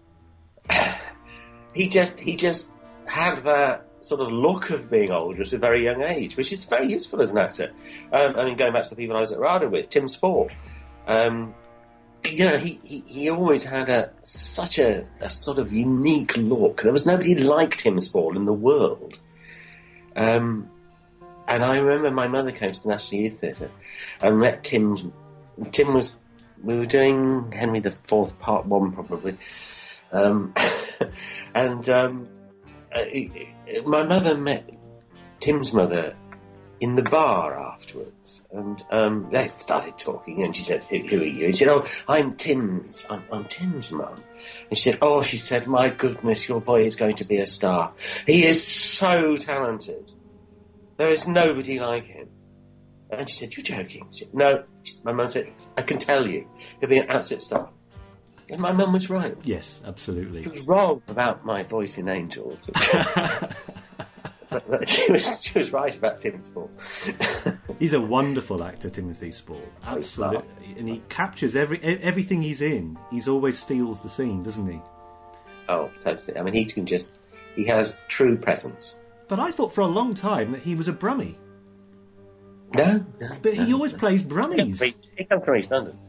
he just he just had that sort of look of being older at a very young age, which is very useful as an actor. Um, I mean, going back to the people I was at RADA with, Tim Spall. Um, you know, he, he, he always had a such a, a sort of unique look. There was nobody like Tim Spall in the world. Um, and I remember my mother came to the National Youth Theatre and met Tim's... Tim was... We were doing Henry the Fourth, Part One, probably. Um, and um, uh, my mother met Tim's mother in the bar afterwards, and um, they started talking, and she said, who are you? And she said, oh, I'm Tim's, I'm, I'm Tim's mum. And she said, oh, she said, my goodness, your boy is going to be a star. He is so talented. There is nobody like him. And she said, you're joking. She said, no. My mum said, I can tell you, he'll be an absolute star. And my mum was right. Yes, absolutely. She was wrong about my voice in Angels. But, but she was she was right about Tim Spall. He's a wonderful actor, Timothy Spall. Absolutely, and he captures every everything he's in. He's always steals the scene, doesn't he? Oh, totally. I mean, he can just he has true presence. But I thought for a long time that he was a Brummie. No, no. But no, he always no. plays Brummies. He comes from East London.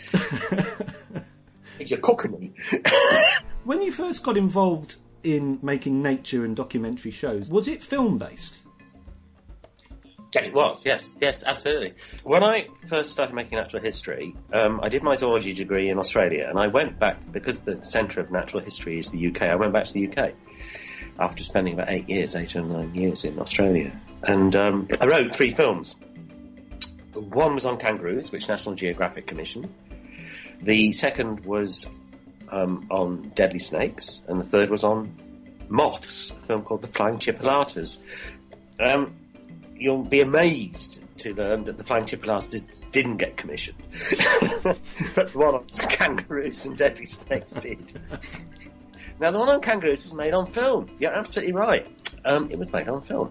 He's your cookery. When you first got involved in making nature and documentary shows, was it film-based? Yeah, it was, yes, yes, absolutely. When I first started making natural history, um, I did my zoology degree in Australia, and I went back, because the centre of natural history is the U K, I went back to the U K after spending about eight years, eight or nine years in Australia. And um, I wrote three films. One was on kangaroos, which National Geographic commissioned. The second was um, on deadly snakes, and the third was on moths, a film called The Flying Chipolatas. Um, you'll be amazed to learn that The Flying Chipolatas didn't get commissioned. But the one on kangaroos and deadly snakes did. Now, the one on kangaroos was made on film. You're absolutely right. Um, it was made on film.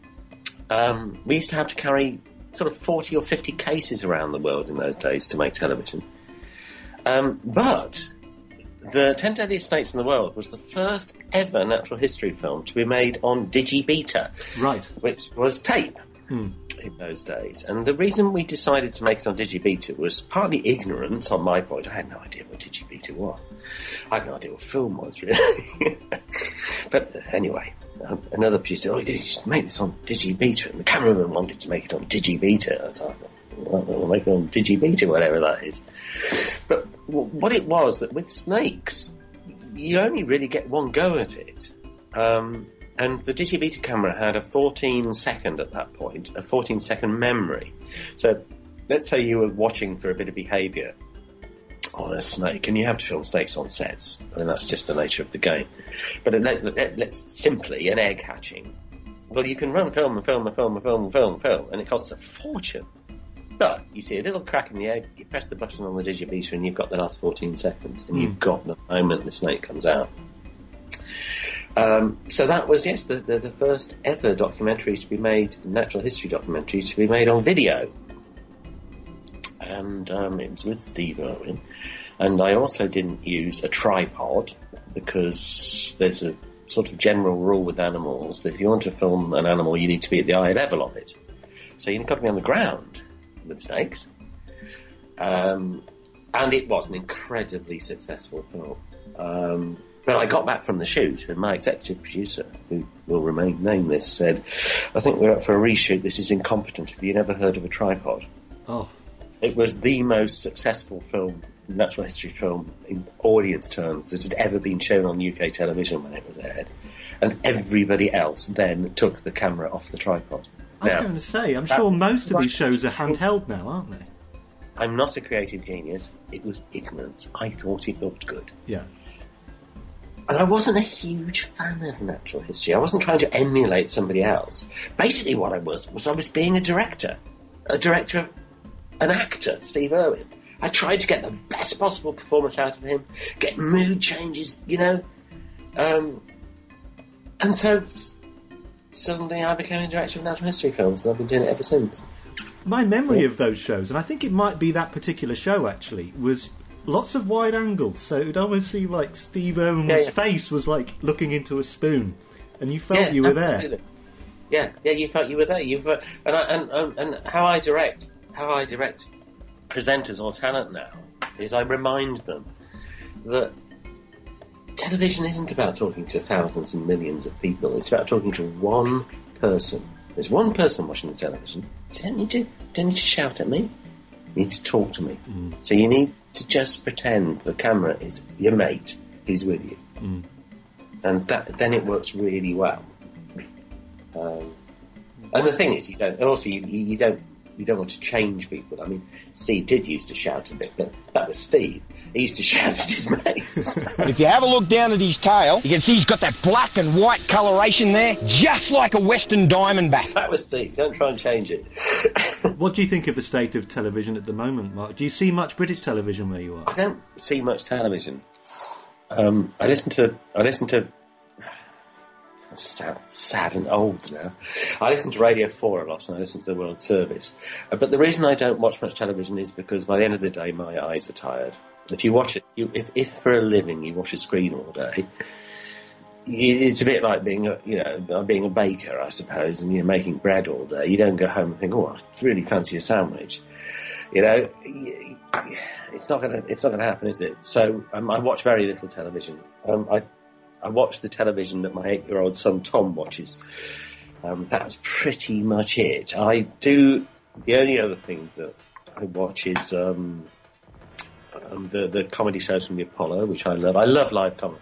Um, we used to have to carry sort of forty or fifty cases around the world in those days to make television. Um, but the ten Deadliest Snakes in the World was the first ever natural history film to be made on Digibeta. Right. Which was tape hmm. in those days. And the reason we decided to make it on Digibeta was partly ignorance on my point. I had no idea what Digibeta was. I had no idea what film was, really. But anyway, um, another producer said, oh, did you just make this on Digibeta? And the cameraman wanted to make it on Digibeta. I was like, well, we'll make it on Digibeta, whatever that is. But what it was, that with snakes, you only really get one go at it. Um, and the Digibeta camera had a fourteen second at that point, a fourteen second memory. So let's say you were watching for a bit of behaviour on a snake, and you have to film snakes on sets. I mean, that's just the nature of the game. But let, let, let's simply, an egg hatching. Well, you can run film and film and film and film and film and film, and it costs a fortune. But you see a little crack in the egg, you press the button on the Digibeta, and you've got the last fourteen seconds, and mm. you've got the moment the snake comes out. Um, so that was, yes, the, the, the first ever documentary to be made, natural history documentary, to be made on video. And um, it was with Steve Irwin. And I also didn't use a tripod, because there's a sort of general rule with animals that if you want to film an animal, you need to be at the eye level of it. So you've got to be on the ground with snakes. Um, and it was an incredibly successful film. Um, but I got back from the shoot, and my executive producer, who will remain nameless, said, I think we're up for a reshoot, this is incompetent, have you never heard of a tripod? Oh. It was the most successful film, natural history film, in audience terms, that had ever been shown on U K television when it was aired. And everybody else then took the camera off the tripod. I was now, going to say, I'm sure most of these shows are handheld now, aren't they? I'm not a creative genius. It was ignorance. I thought it looked good. Yeah. And I wasn't a huge fan of natural history. I wasn't trying to emulate somebody else. Basically what I was, was I was being a director. A director of an actor, Steve Irwin. I tried to get the best possible performance out of him, get mood changes, you know. Um, and so s- suddenly I became a director of natural history films, and I've been doing it ever since. My memory of those shows, and I think it might be that particular show actually, was lots of wide angles. So it would always seem like Steve Irwin's yeah, yeah. face was like looking into a spoon, and you felt yeah, you were absolutely. there. Yeah, yeah, you felt you were there. You've uh, and, I, and and and how I direct, how I direct presenters or talent now is I remind them that television isn't about talking to thousands and millions of people. It's about talking to one person. There's one person watching the television. So you don't need to don't need to shout at me. You need to talk to me. Mm. So you need to just pretend the camera is your mate who's with you, mm. and that then it works really well. Um, and the thing is, you don't. And also, you, you don't. You don't want to change people. I mean, Steve did used to shout a bit, but that was Steve. He used to shout at his mates. If you have a look down at his tail, you can see he's got that black and white coloration there, just like a Western Diamondback. That was Steve. Don't try and change it. What do you think of the state of television at the moment, Mark? Do you see much British television where you are? I don't see much television. Um, I listen to. I listen to. Sad, sad and old now. I listen to Radio four a lot, and I listen to the World Service. Uh, but the reason I don't watch much television is because by the end of the day, my eyes are tired. If you watch it, you, if, if for a living you watch a screen all day, you, it's a bit like being, a, you know, being a baker, I suppose, and you're making bread all day. You don't go home and think, "Oh, I really fancy a sandwich." You know, it's not gonna, it's not gonna happen, is it? So um, I watch very little television. Um, I. I watch the television that my eight-year-old son Tom watches. Um, that's pretty much it. I do. The only other thing that I watch is um, um, the the comedy shows from the Apollo, which I love. I love live comedy.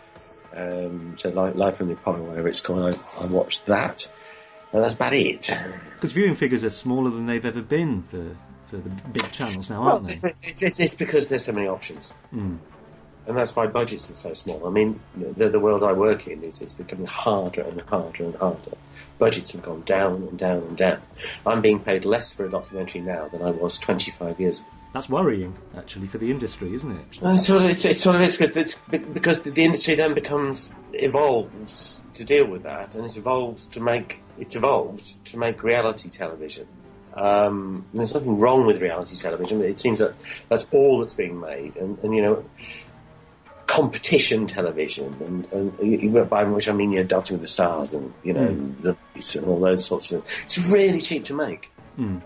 Um, so live, live from the Apollo, whatever it's called, I, I watch that, and that's about it. Because viewing figures are smaller than they've ever been for for the big channels now, well, aren't they? It's, it's, it's, it's because there's so many options. Mm. And that's why budgets are so small. I mean, the, the world I work in is it's becoming harder and harder and harder. Budgets have gone down and down and down. I'm being paid less for a documentary now than I was twenty-five years ago. That's worrying, actually, for the industry, isn't it? Well, it's sort of, it's, it sort of is because, it's, because the, the industry then becomes evolves to deal with that, and it evolves to make it's evolved to make reality television. Um, there's nothing wrong with reality television. It seems that that's all that's being made, and, and you know. Competition television, and, and by which I mean, you know, Dancing with the Stars, and you know, mm. the and all those sorts of things. It's really cheap to make. Mm.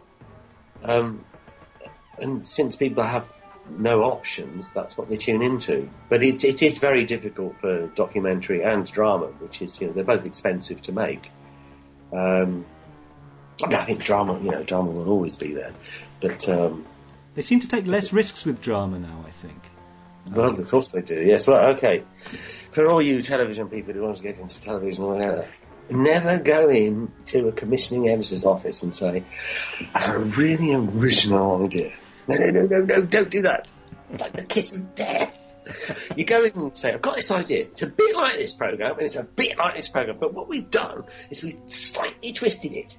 Um, and since people have no options, that's what they tune into. But it, it is very difficult for documentary and drama, which is, you know, they're both expensive to make. Um, I mean, I think drama, you know, drama will always be there, but um, they seem to take less risks with drama now, I think. Well, of course they do, yes. Well, okay. For all you television people who want to get into television or whatever, never go in to a commissioning editor's office and say, I have a really original idea. No, no, no, no, no, don't do that. It's like the kiss of death. You go in and say, I've got this idea. It's a bit like this programme, and it's a bit like this programme, but what we've done is we've slightly twisted it.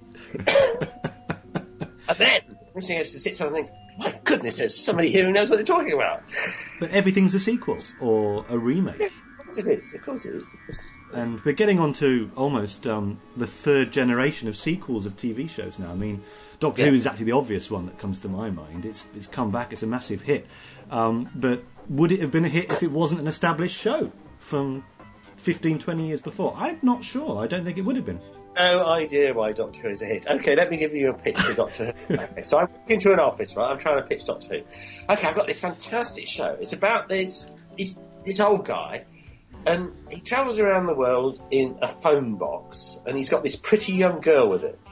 And then, the commissioning editor sits down and thinks, my goodness, there's somebody here who knows what they're talking about. But everything's a sequel or a remake. Yes, of course it is. Of course it is. Yes. And we're getting on to almost um, the third generation of sequels of T V shows now. I mean, Doctor yeah. Who is actually the obvious one that comes to my mind. It's it's come back. It's a massive hit. Um, but would it have been a hit if it wasn't an established show from fifteen, twenty years before? I'm not sure. I don't think it would have been. No idea why Doctor Who is a hit. Okay, let me give you a pitch for Doctor Who. Okay, so I walk into an office, right? I'm trying to pitch Doctor Who. Okay, I've got this fantastic show. It's about this this, this old guy, and he travels around the world in a phone box, and he's got this pretty young girl with him.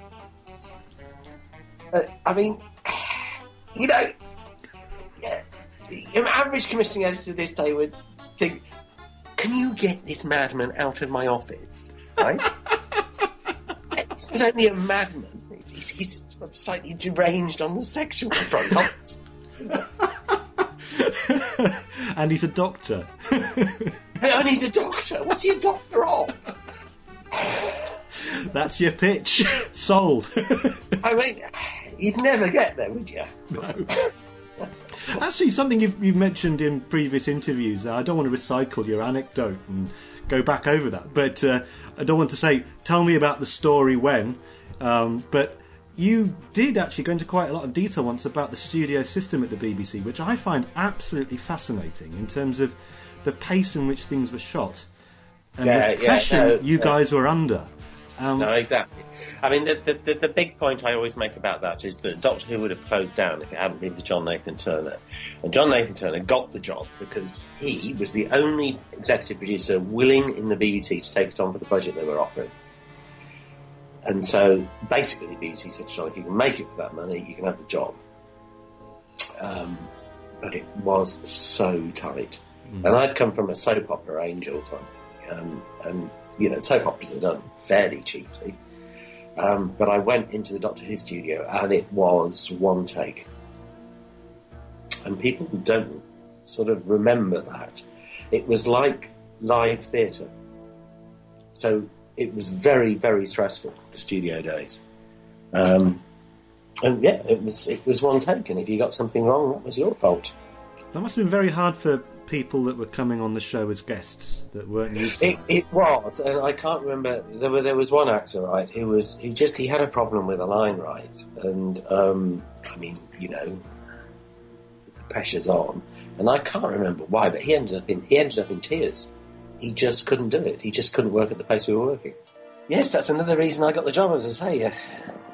Uh, I mean, you know, an average commissioning editor this day would think, can you get this madman out of my office? Right? He's not only a madman, he's, he's slightly deranged on the sexual front. And he's a doctor. And he's a doctor. What's he a doctor of? That's your pitch. Sold. I mean, you'd never get there, would you? No. Actually, something you've, you've mentioned in previous interviews, uh, I don't want to recycle your anecdote and go back over that, but uh, I don't want to say, tell me about the story when, um, but you did actually go into quite a lot of detail once about the studio system at the B B C, which I find absolutely fascinating in terms of the pace in which things were shot and yeah, the pressure yeah, no, you no. guys were under. Um, no, exactly. I mean, the, the, the, the big point I always make about that is that Doctor Who would have closed down if it hadn't been for John Nathan Turner. And John Nathan Turner got the job because he was the only executive producer willing in the B B C to take it on for the budget they were offering. And so, basically, the B B C said to John, if you can make it for that money, you can have the job. Um, but it was so tight. Mm. And I'd come from a soap opera, Angels one, um, and, you know, soap operas are done fairly cheaply. Um, but I went into the Doctor Who studio and it was one take. And people don't sort of remember that. It was like live theatre. So it was very, very stressful, the studio days. Um, and yeah, it was it was one take, and if you got something wrong, that was your fault. That must have been very hard for people that were coming on the show as guests that weren't used to it. It was, and I can't remember. There were there was one actor, right, who was who just he had a problem with a line, right, and um, I mean, you know, the pressure's on, and I can't remember why, but he ended up in he ended up in tears. He just couldn't do it. He just couldn't work at the place we were working. Yes, that's another reason I got the job, as I say. Uh,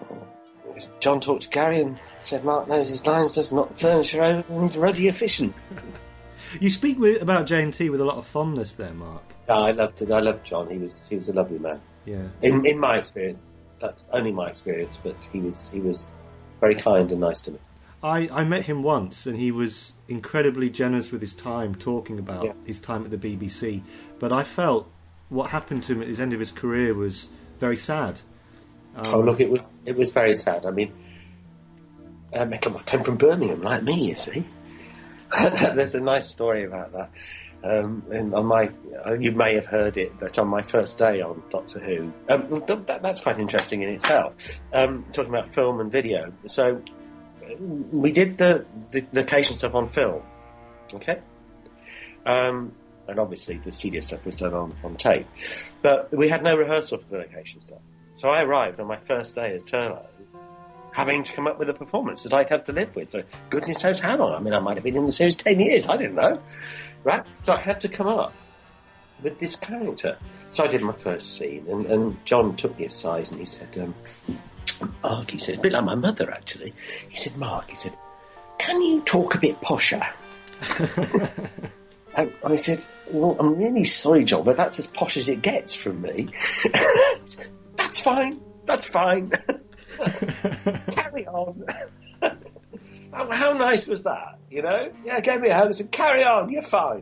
John talked to Gary and said Mark knows his lines, does knock furniture over, and he's ruddy efficient. You speak with, about J and T with a lot of fondness there, Mark. Yeah, I loved it. I loved John. He was he was a lovely man. Yeah. In in my experience, that's only my experience, but he was he was very kind and nice to me. I, I met him once, and he was incredibly generous with his time, talking about yeah. his time at the B B C. But I felt what happened to him at the end of his career was very sad. Um, oh, look, it was it was very sad. I mean, um, I came from Birmingham, like me, you see. There's a nice story about that. Um, and on my, you may have heard it, but on my first day on Doctor Who, um, that, that's quite interesting in itself. Um, talking about film and video, so we did the, the location stuff on film, okay, um, and obviously the studio stuff was done on, on tape, but we had no rehearsal for the location stuff. So I arrived on my first day as Turlo, having to come up with a performance that I'd have to live with for goodness knows how long. I mean, I might have been in the series ten years, I didn't know. Right? So I had to come up with this character. So I did my first scene, and, and John took me aside and he said, um, Mark, he said, a bit like my mother, actually. He said, Mark, he said, can you talk a bit posher? and I said, well, I'm really sorry, John, but that's as posh as it gets from me. That's fine. That's fine. Carry on. Oh, how nice was that? You know? Yeah, gave me a hug and said, carry on, you're fine.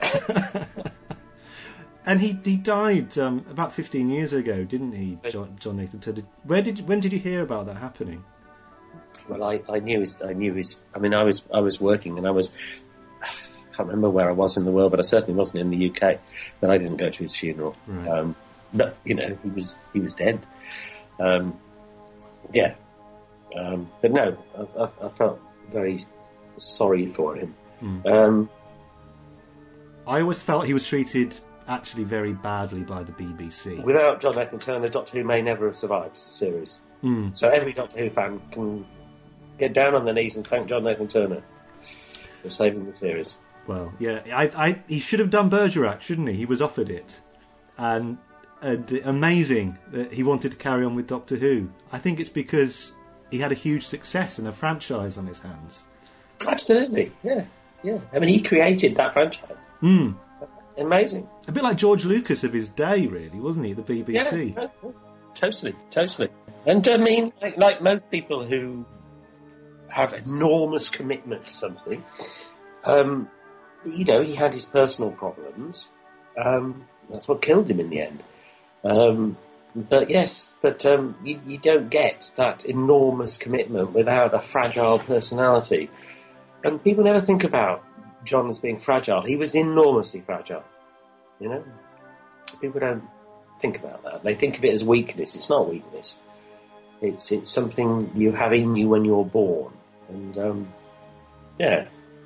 And he he died um, about fifteen years ago, didn't he, John, John Nathan Turner? Where did when did you hear about that happening? Well, I, I knew his. I knew his. I mean, I was I was working, and I was. I can't remember where I was in the world, but I certainly wasn't in the U K. But I didn't go to his funeral. Right. Um, but you know, he was he was dead. Um, yeah, um, but no, I, I, I felt very sorry for him. Mm. Um, I always felt he was treated actually very badly by the B B C. Without John Nathan Turner, Doctor Who may never have survived the series. Mm. So every Doctor Who fan can get down on their knees and thank John Nathan Turner for saving the series. Well, yeah, I, I, he should have done Bergerac, shouldn't he? He was offered it. And uh, amazing that he wanted to carry on with Doctor Who. I think it's because he had a huge success and a franchise on his hands. Absolutely, yeah, yeah. I mean, he created that franchise. Mm. Amazing. A bit like George Lucas of his day, really, wasn't he? The B B C. Yeah, totally, totally. And I mean, like, like most people who have enormous commitment to something, um, you know, he had his personal problems. Um, that's what killed him in the end. Um, but yes, but um, you, you don't get that enormous commitment without a fragile personality. And people never think about John as being fragile. He was enormously fragile. You know? People don't think about that. They think of it as weakness. It's not weakness. It's it's something you have in you when you're born. And, um, yeah.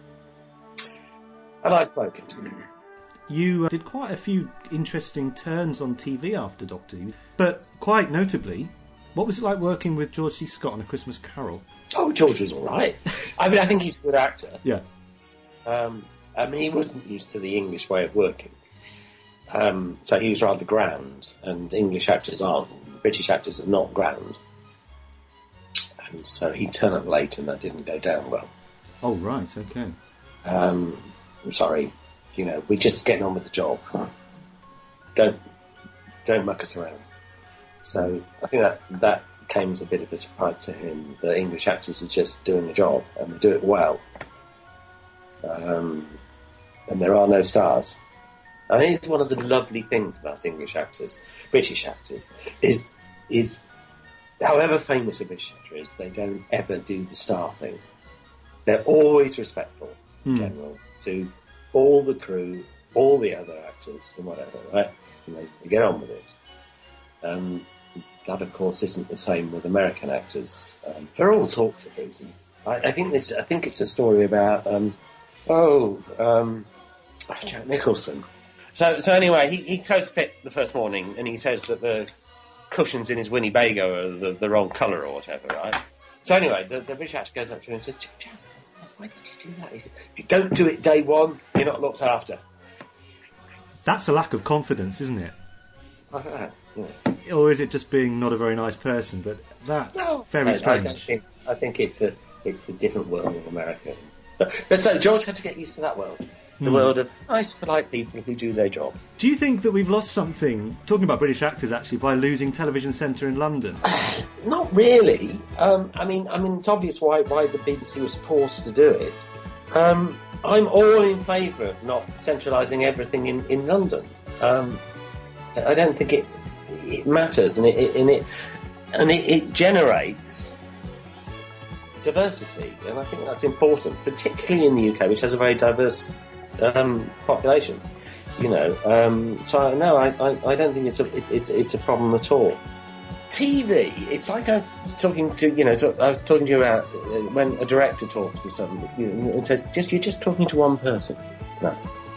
And I've spoken. You uh, did quite a few interesting turns on T V after Doctor Who, but quite notably, what was it like working with George C. Scott on A Christmas Carol? Oh, George was all right. I mean, I think he's a good actor. Yeah. Um, I mean, he wasn't used to the English way of working. Um, so he was rather grand, and English actors aren't. British actors are not grand. And so he'd turn up late, and that didn't go down well. Oh, right, okay. Um, I'm sorry. You know, we're just getting on with the job. Don't don't muck us around. So I think that that came as a bit of a surprise to him. The English actors are just doing the job, and they do it well. Um, and there are no stars. I think it's one of the lovely things about English actors, British actors, is is however famous a British actor is, they don't ever do the star thing. They're always respectful, in Hmm. general, to all the crew, all the other actors, and whatever, right? And they, they get on with it. Um, that, of course, isn't the same with American actors, um, for all sorts of reasons. I, I think this. I think it's a story about um, oh, um, Jack Nicholson. So, so anyway, he, he throws a fit the first morning, and he says that the cushions in his Winnebago are the, the wrong colour or whatever, right? So anyway, the, the British actor goes up to him and says, Jack, Jack, why did you do that? He said, if you don't do it day one, you're not looked after. That's a lack of confidence, isn't it? Like that, yeah. Or is it just being not a very nice person? But that's No, very I, I, strange. don't think, I think it's a it's a different world in America. But, but so George had to get used to that world. The Hmm. world of nice, polite people who do their job. Do you think that we've lost something, talking about British actors actually, by losing Television Centre in London? Not really. Um, I mean, I mean, it's obvious why why the B B C was forced to do it. Um, I'm all in favour of not centralising everything in in London. Um, I don't think it it matters, and it, it and it and it, it generates diversity, and I think that's important, particularly in the U K, which has a very diverse um, population. You know, um, so no, I, I, I don't think it's a it, it's it's a problem at all. T V, it's like I was talking to you know to, I was talking to you about uh, when a director talks to someone you know, and says just you're just talking to one person. No,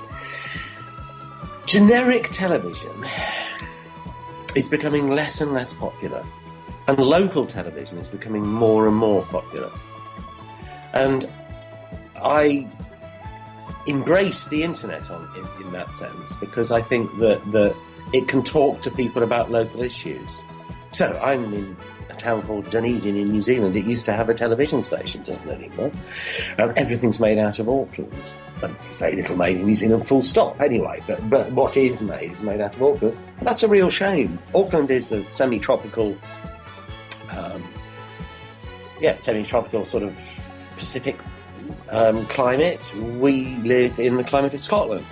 generic television is becoming less and less popular, and local television is becoming more and more popular. And I embrace the internet on in, in that sense because I think that that it can talk to people about local issues. So I'm in a town called Dunedin in New Zealand. It used to have a television station, doesn't anymore. Um, everything's made out of Auckland. But it's very little made in New Zealand, full stop, anyway. But but what is made is made out of Auckland. And that's a real shame. Auckland is a semi-tropical, um, yeah, semi-tropical sort of Pacific um, climate. We live in the climate of Scotland.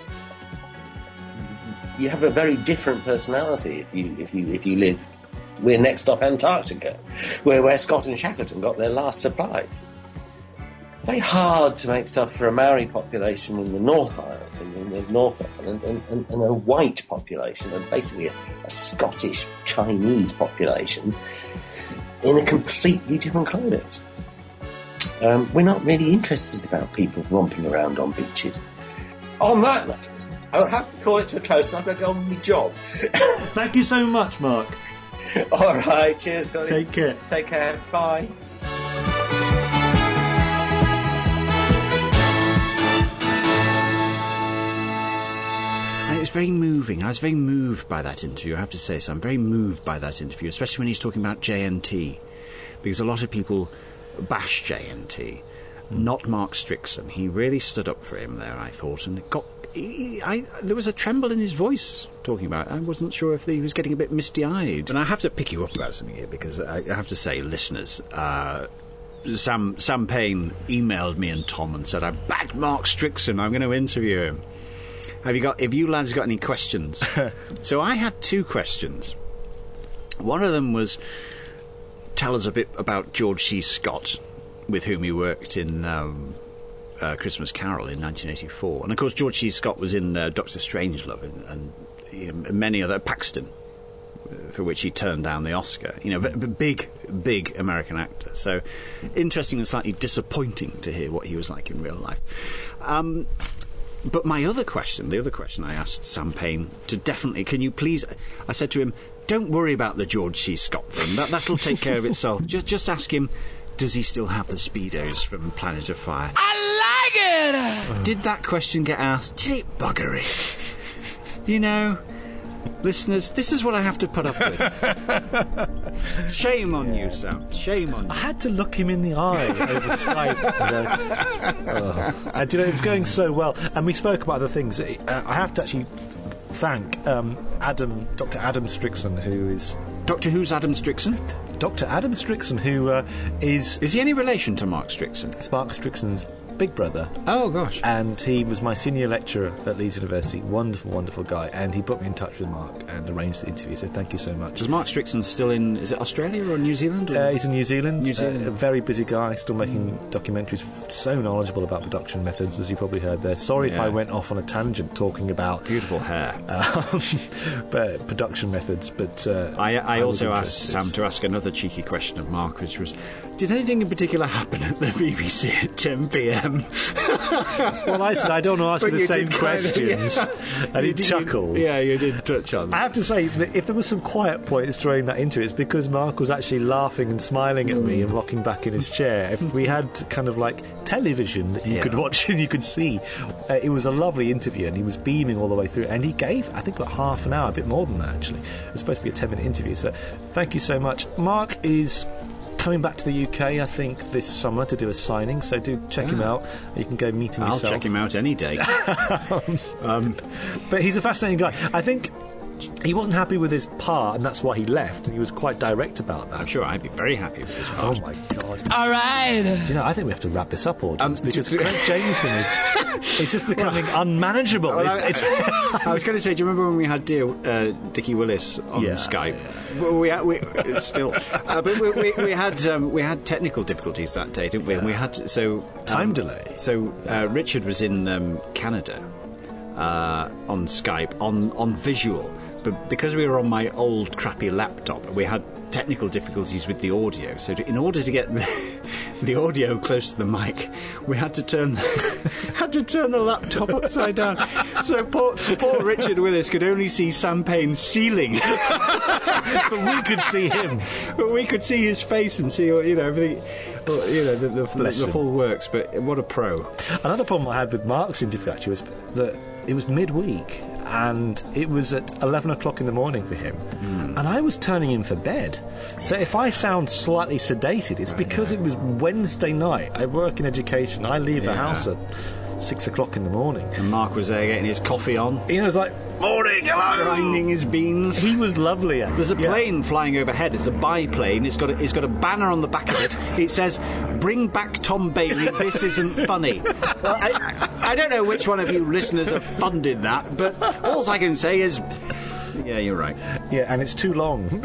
You have a very different personality if you if you if you live. We're next stop Antarctica, where where Scott and Shackleton got their last supplies. Very hard to make stuff for a Maori population in the North Island, in the North Island, and, and, and a white population, and basically a, a Scottish Chinese population in a completely different climate. Um, we're not really interested about people romping around on beaches. On that note, I'll have to call it to a close. I've got to go on with my job. Thank you so much, Mark. All right, cheers, Scotty. Take care. Take care. Bye. And it was very moving. I was very moved by that interview, I have to say. So I'm very moved by that interview, especially when he's talking about J N T. Because a lot of people bash J N T, not Mark Strickson. He really stood up for him there, I thought, and it got... He, I, there was a tremble in his voice talking about it. I wasn't sure if he was getting a bit misty-eyed. And I have to pick you up about something here, because I, I have to say, listeners, uh, Sam, Sam Payne emailed me and Tom and said, I backed Mark Strickson, I'm going to interview him. Have you got? Have you lads got any questions? So I had two questions. One of them was, tell us a bit about George C. Scott, with whom he worked in um, uh, Christmas Carol in nineteen eighty-four. And of course George C. Scott was in uh, Doctor Strangelove and, and you know, many other... Paxton, for which he turned down the Oscar. You know, b- big, big American actor. So interesting and slightly disappointing to hear what he was like in real life. Um... but my other question, the other question I asked Sam Payne to definitely, can you please, I said to him, don't worry about the George C. Scott thing, that, that'll take care of itself. Just, just ask him, does he still have the Speedos from Planet of Fire? I like it! Did that question get asked? Did it bugger it? You know, listeners, this is what I have to put up with. Shame on yeah. you, Sam. Shame on you. I had to look him in the eye over Skype. And, uh, oh. and you know, it was going so well. And we spoke about other things. Uh, I have to actually thank um, Adam, Doctor Adam Strickson, who is... Doctor Who's Adam Strickson? Doctor Adam Strickson, who uh, is... Is he any relation to Mark Strickson? It's Mark Strickson's big brother. Oh, gosh. And he was my senior lecturer at Leeds University. Wonderful, wonderful guy. And he put me in touch with Mark and arranged the interview, so thank you so much. Is Mark Strickson still in... Is it Australia or New Zealand? Or? Uh, he's in New Zealand. New Zealand. Uh, a very busy guy, still making mm. documentaries. So knowledgeable about production methods, as you probably heard there. Sorry yeah. if I went off on a tangent talking about... Beautiful hair. Um, but production methods, but... Uh, I, I, I also asked Sam to ask another cheeky question of Mark, which was, did anything in particular happen at the B B C at ten p.m? Well, I said I don't ask you the same questions, kind of, yeah. and he did, chuckled. You, yeah, you did touch on that. I have to say that if there was some quiet points during that interview, it's because Mark was actually laughing and smiling at mm. me and rocking back in his chair. If we had kind of like television that you yeah. could watch and you could see, uh, it was a lovely interview, and he was beaming all the way through. And he gave, I think, like half an hour, a bit more than that actually. It was supposed to be a ten-minute interview. So, thank you so much. Mark is coming back to the U K, I think, this summer to do a signing, so do check yeah. him out. You can go meet him I'll yourself. I'll check him out any day. um, but he's a fascinating guy. I think he wasn't happy with his part, and that's why he left, and he was quite direct about that. I'm sure I'd be very happy with his part. Oh my god. All right. Do you know, I think we have to wrap this up, audience, um, because Greg Jameson is it's just becoming well, unmanageable. Well, it's, I, it's I was going to say, do you remember when we had dear uh, Dickie Willis on yeah, Skype? Yeah. Well, we, had, we still, uh, but we, we, we had um, we had technical difficulties that day, didn't we? And we had to, so um, time delay. So uh, Richard was in um, Canada uh, on Skype on on visual. But because we were on my old crappy laptop, we had technical difficulties with the audio. So to, in order to get the, the audio close to the mic, we had to turn the, had to turn the laptop upside down. So poor, poor Richard Willis could only see Sam Payne's ceiling, but we could see him. But we could see his face and see, you know, everything, you know, the, the, the, the full works. But what a pro! Another problem I had with Mark's interview actually was that it was midweek. And it was at eleven o'clock in the morning for him. Mm. And I was turning in for bed. So if I sound slightly sedated, it's because it was Wednesday night. I work in education. I leave yeah. the house at six o'clock in the morning. And Mark was there getting his coffee on. You know, it was like, morning, hello! Grinding his beans. He was lovely. Actually. There's a plane yeah. flying overhead. It's a biplane. It's got a, it's got a banner on the back of it. It says, bring back Tom Bailey, this isn't funny. Well, I, I don't know which one of you listeners have funded that, but all I can say is, yeah, you're right. Yeah, and it's too long.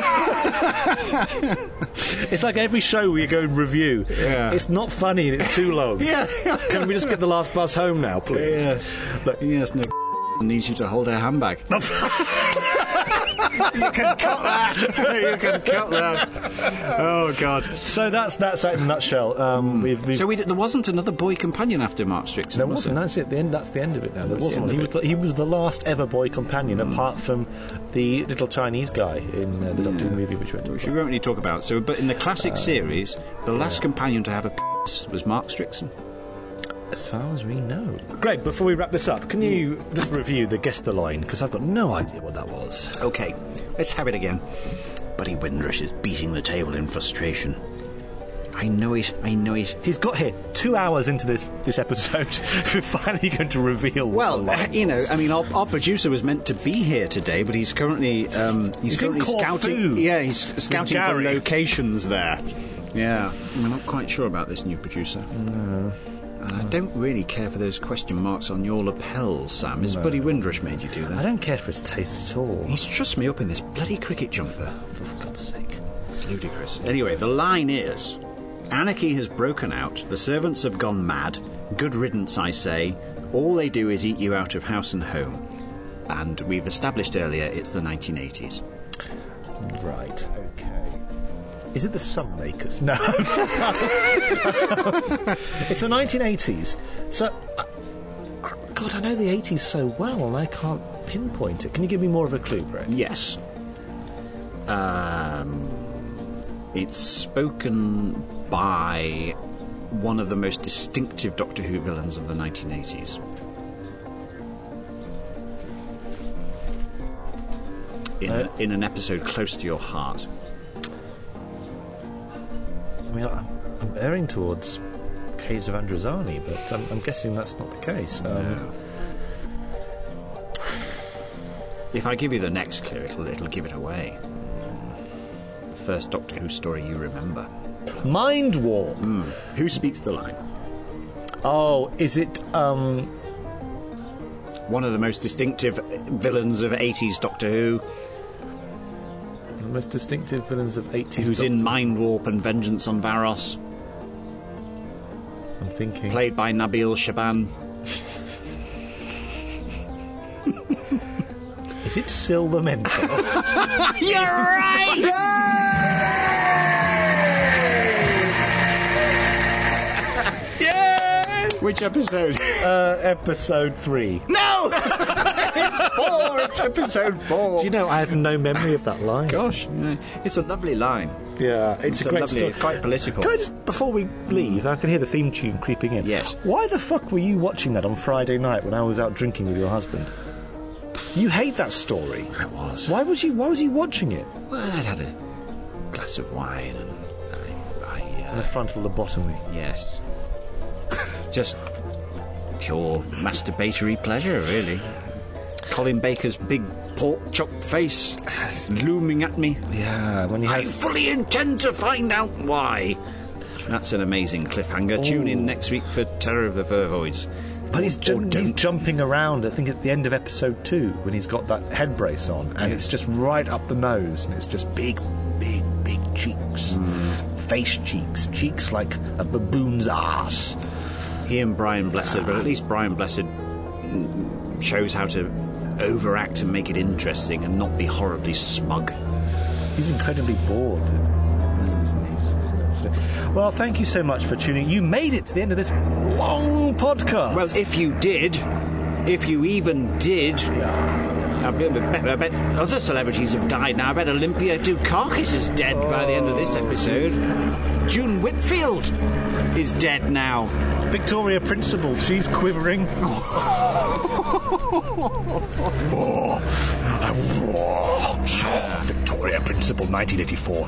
It's like every show we go and review. Yeah. It's not funny and it's too long. Yeah. Can we just get the last bus home now, please? Yes. Look, yes, no needs you to hold her handbag. You can cut that. You can cut that. Oh God. So that's that's it in a nutshell. Um, mm. we've, we've so we d- there wasn't another boy companion after Mark Strickson. There was wasn't. There? That's it. The end. That's the end of it. Now there was wasn't one. He was, the, he was the last ever boy companion, mm. apart from the little Chinese guy in uh, the Doctor Who yeah. movie, which we which we won't really talk about. So, but in the classic uh, series, the last yeah. companion to have a p*** was Mark Strickson. As far as we know. Greg, before we wrap this up, can you just review the Gester line? Because I've got no idea what that was. OK, let's have it again. Buddy Windrush is beating the table in frustration. I know it, I know it. He's got here two hours into this this episode. We're finally going to reveal Well, uh, you know, I mean, our, our producer was meant to be here today, but he's currently... Um, he's, he's currently scouting... Yeah, he's scouting for locations there. Yeah, we're not quite sure about this new producer. No. And I don't really care for those question marks on your lapels, Sam. Has no. Buddy Windrush made you do that? I don't care for his taste at all. He's trussed me up in this bloody cricket jumper, for God's sake. It's ludicrous. Anyway, the line is... Anarchy has broken out, the servants have gone mad, good riddance, I say, all they do is eat you out of house and home. And we've established earlier it's the nineteen eighties. Right, okay. Is it the Sunmakers? No. It's the nineteen eighties. So, uh, God, I know the eighties so well, and I can't pinpoint it. Can you give me more of a clue, Brett? Yes. Um, it's spoken by one of the most distinctive Doctor Who villains of the nineteen eighties. In, Uh, a, in an episode close to your heart. I mean, I'm, I'm erring towards Caves of Androzani, but um, I'm guessing that's not the case. Um, No. If I give you the next clue, it'll, it'll give it away. First Doctor Who story you remember. Mind Warp. Mm. Who speaks the line? Oh, is it, um... One of the most distinctive villains of eighties Doctor Who. The most distinctive villains of eighties Who's Doctor in Mind Warp and Vengeance on Varos. I'm thinking... Played by Nabil Shaban. Is it Syl the Mentor? You're right! Yeah! Which episode? Uh, episode three. No! It's four! It's episode four! Do you know, I have no memory of that line. Gosh, yeah. It's a lovely line. Yeah, it's, It's a a great lovely- story. it's quite political. Can I just, before we leave, I can hear the theme tune creeping in. Yes. Why the fuck were you watching that on Friday night when I was out drinking with your husband? You hate that story. I was. Why was he? Why was he watching it? Well, I'd had a glass of wine and I... I And uh, a frontal lobotomy. yes. Just pure masturbatory pleasure, really. Colin Baker's big pork chop face looming at me. Yeah, when he I has... fully intend to find out why. That's an amazing cliffhanger. Tune in next week for Terror of the Vervoids. But he's, Or ju- he's don't. jumping around, I think, at the end of episode two, when he's got that head brace on, and Yeah. it's just right up the nose, and it's just big, big, big cheeks. Face cheeks. Cheeks like a baboon's ass. He and Brian Blessed, but at least Brian Blessed mm, shows how to overact and make it interesting and not be horribly smug. He's incredibly bored. That's his knees, isn't it? So- Well, thank you so much for tuning. You made it to the end of this long podcast. Well, if you did, if you even did, I bet, I bet- I bet other celebrities have died now. I bet Olympia Dukakis is dead by the end of this episode. June Whitfield is dead now. Victoria Principal, she's quivering. Victoria Principal, nineteen eighty-four.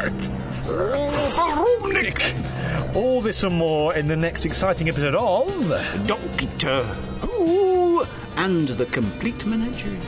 All this and more in the next exciting episode of Doctor Who and the Complete Menagerie.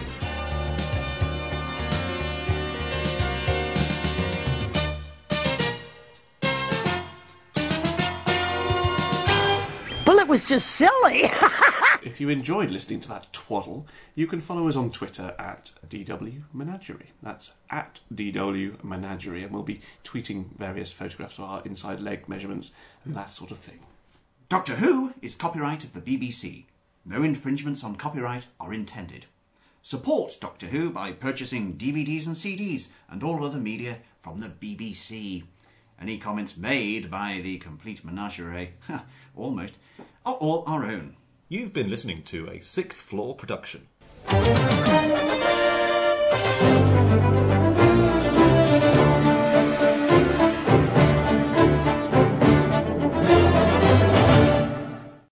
Well, it was just silly. If you enjoyed listening to that twaddle, you can follow us on Twitter at D W Menagerie. That's at D W Menagerie, and we'll be tweeting various photographs of our inside leg measurements and that sort of thing. Doctor Who is copyright of the B B C. No infringements on copyright are intended. Support Doctor Who by purchasing D V Ds and C Ds and all other media from the B B C. Any comments made by the Complete Menagerie, almost, are all our own. You've been listening to a Sixth Floor production.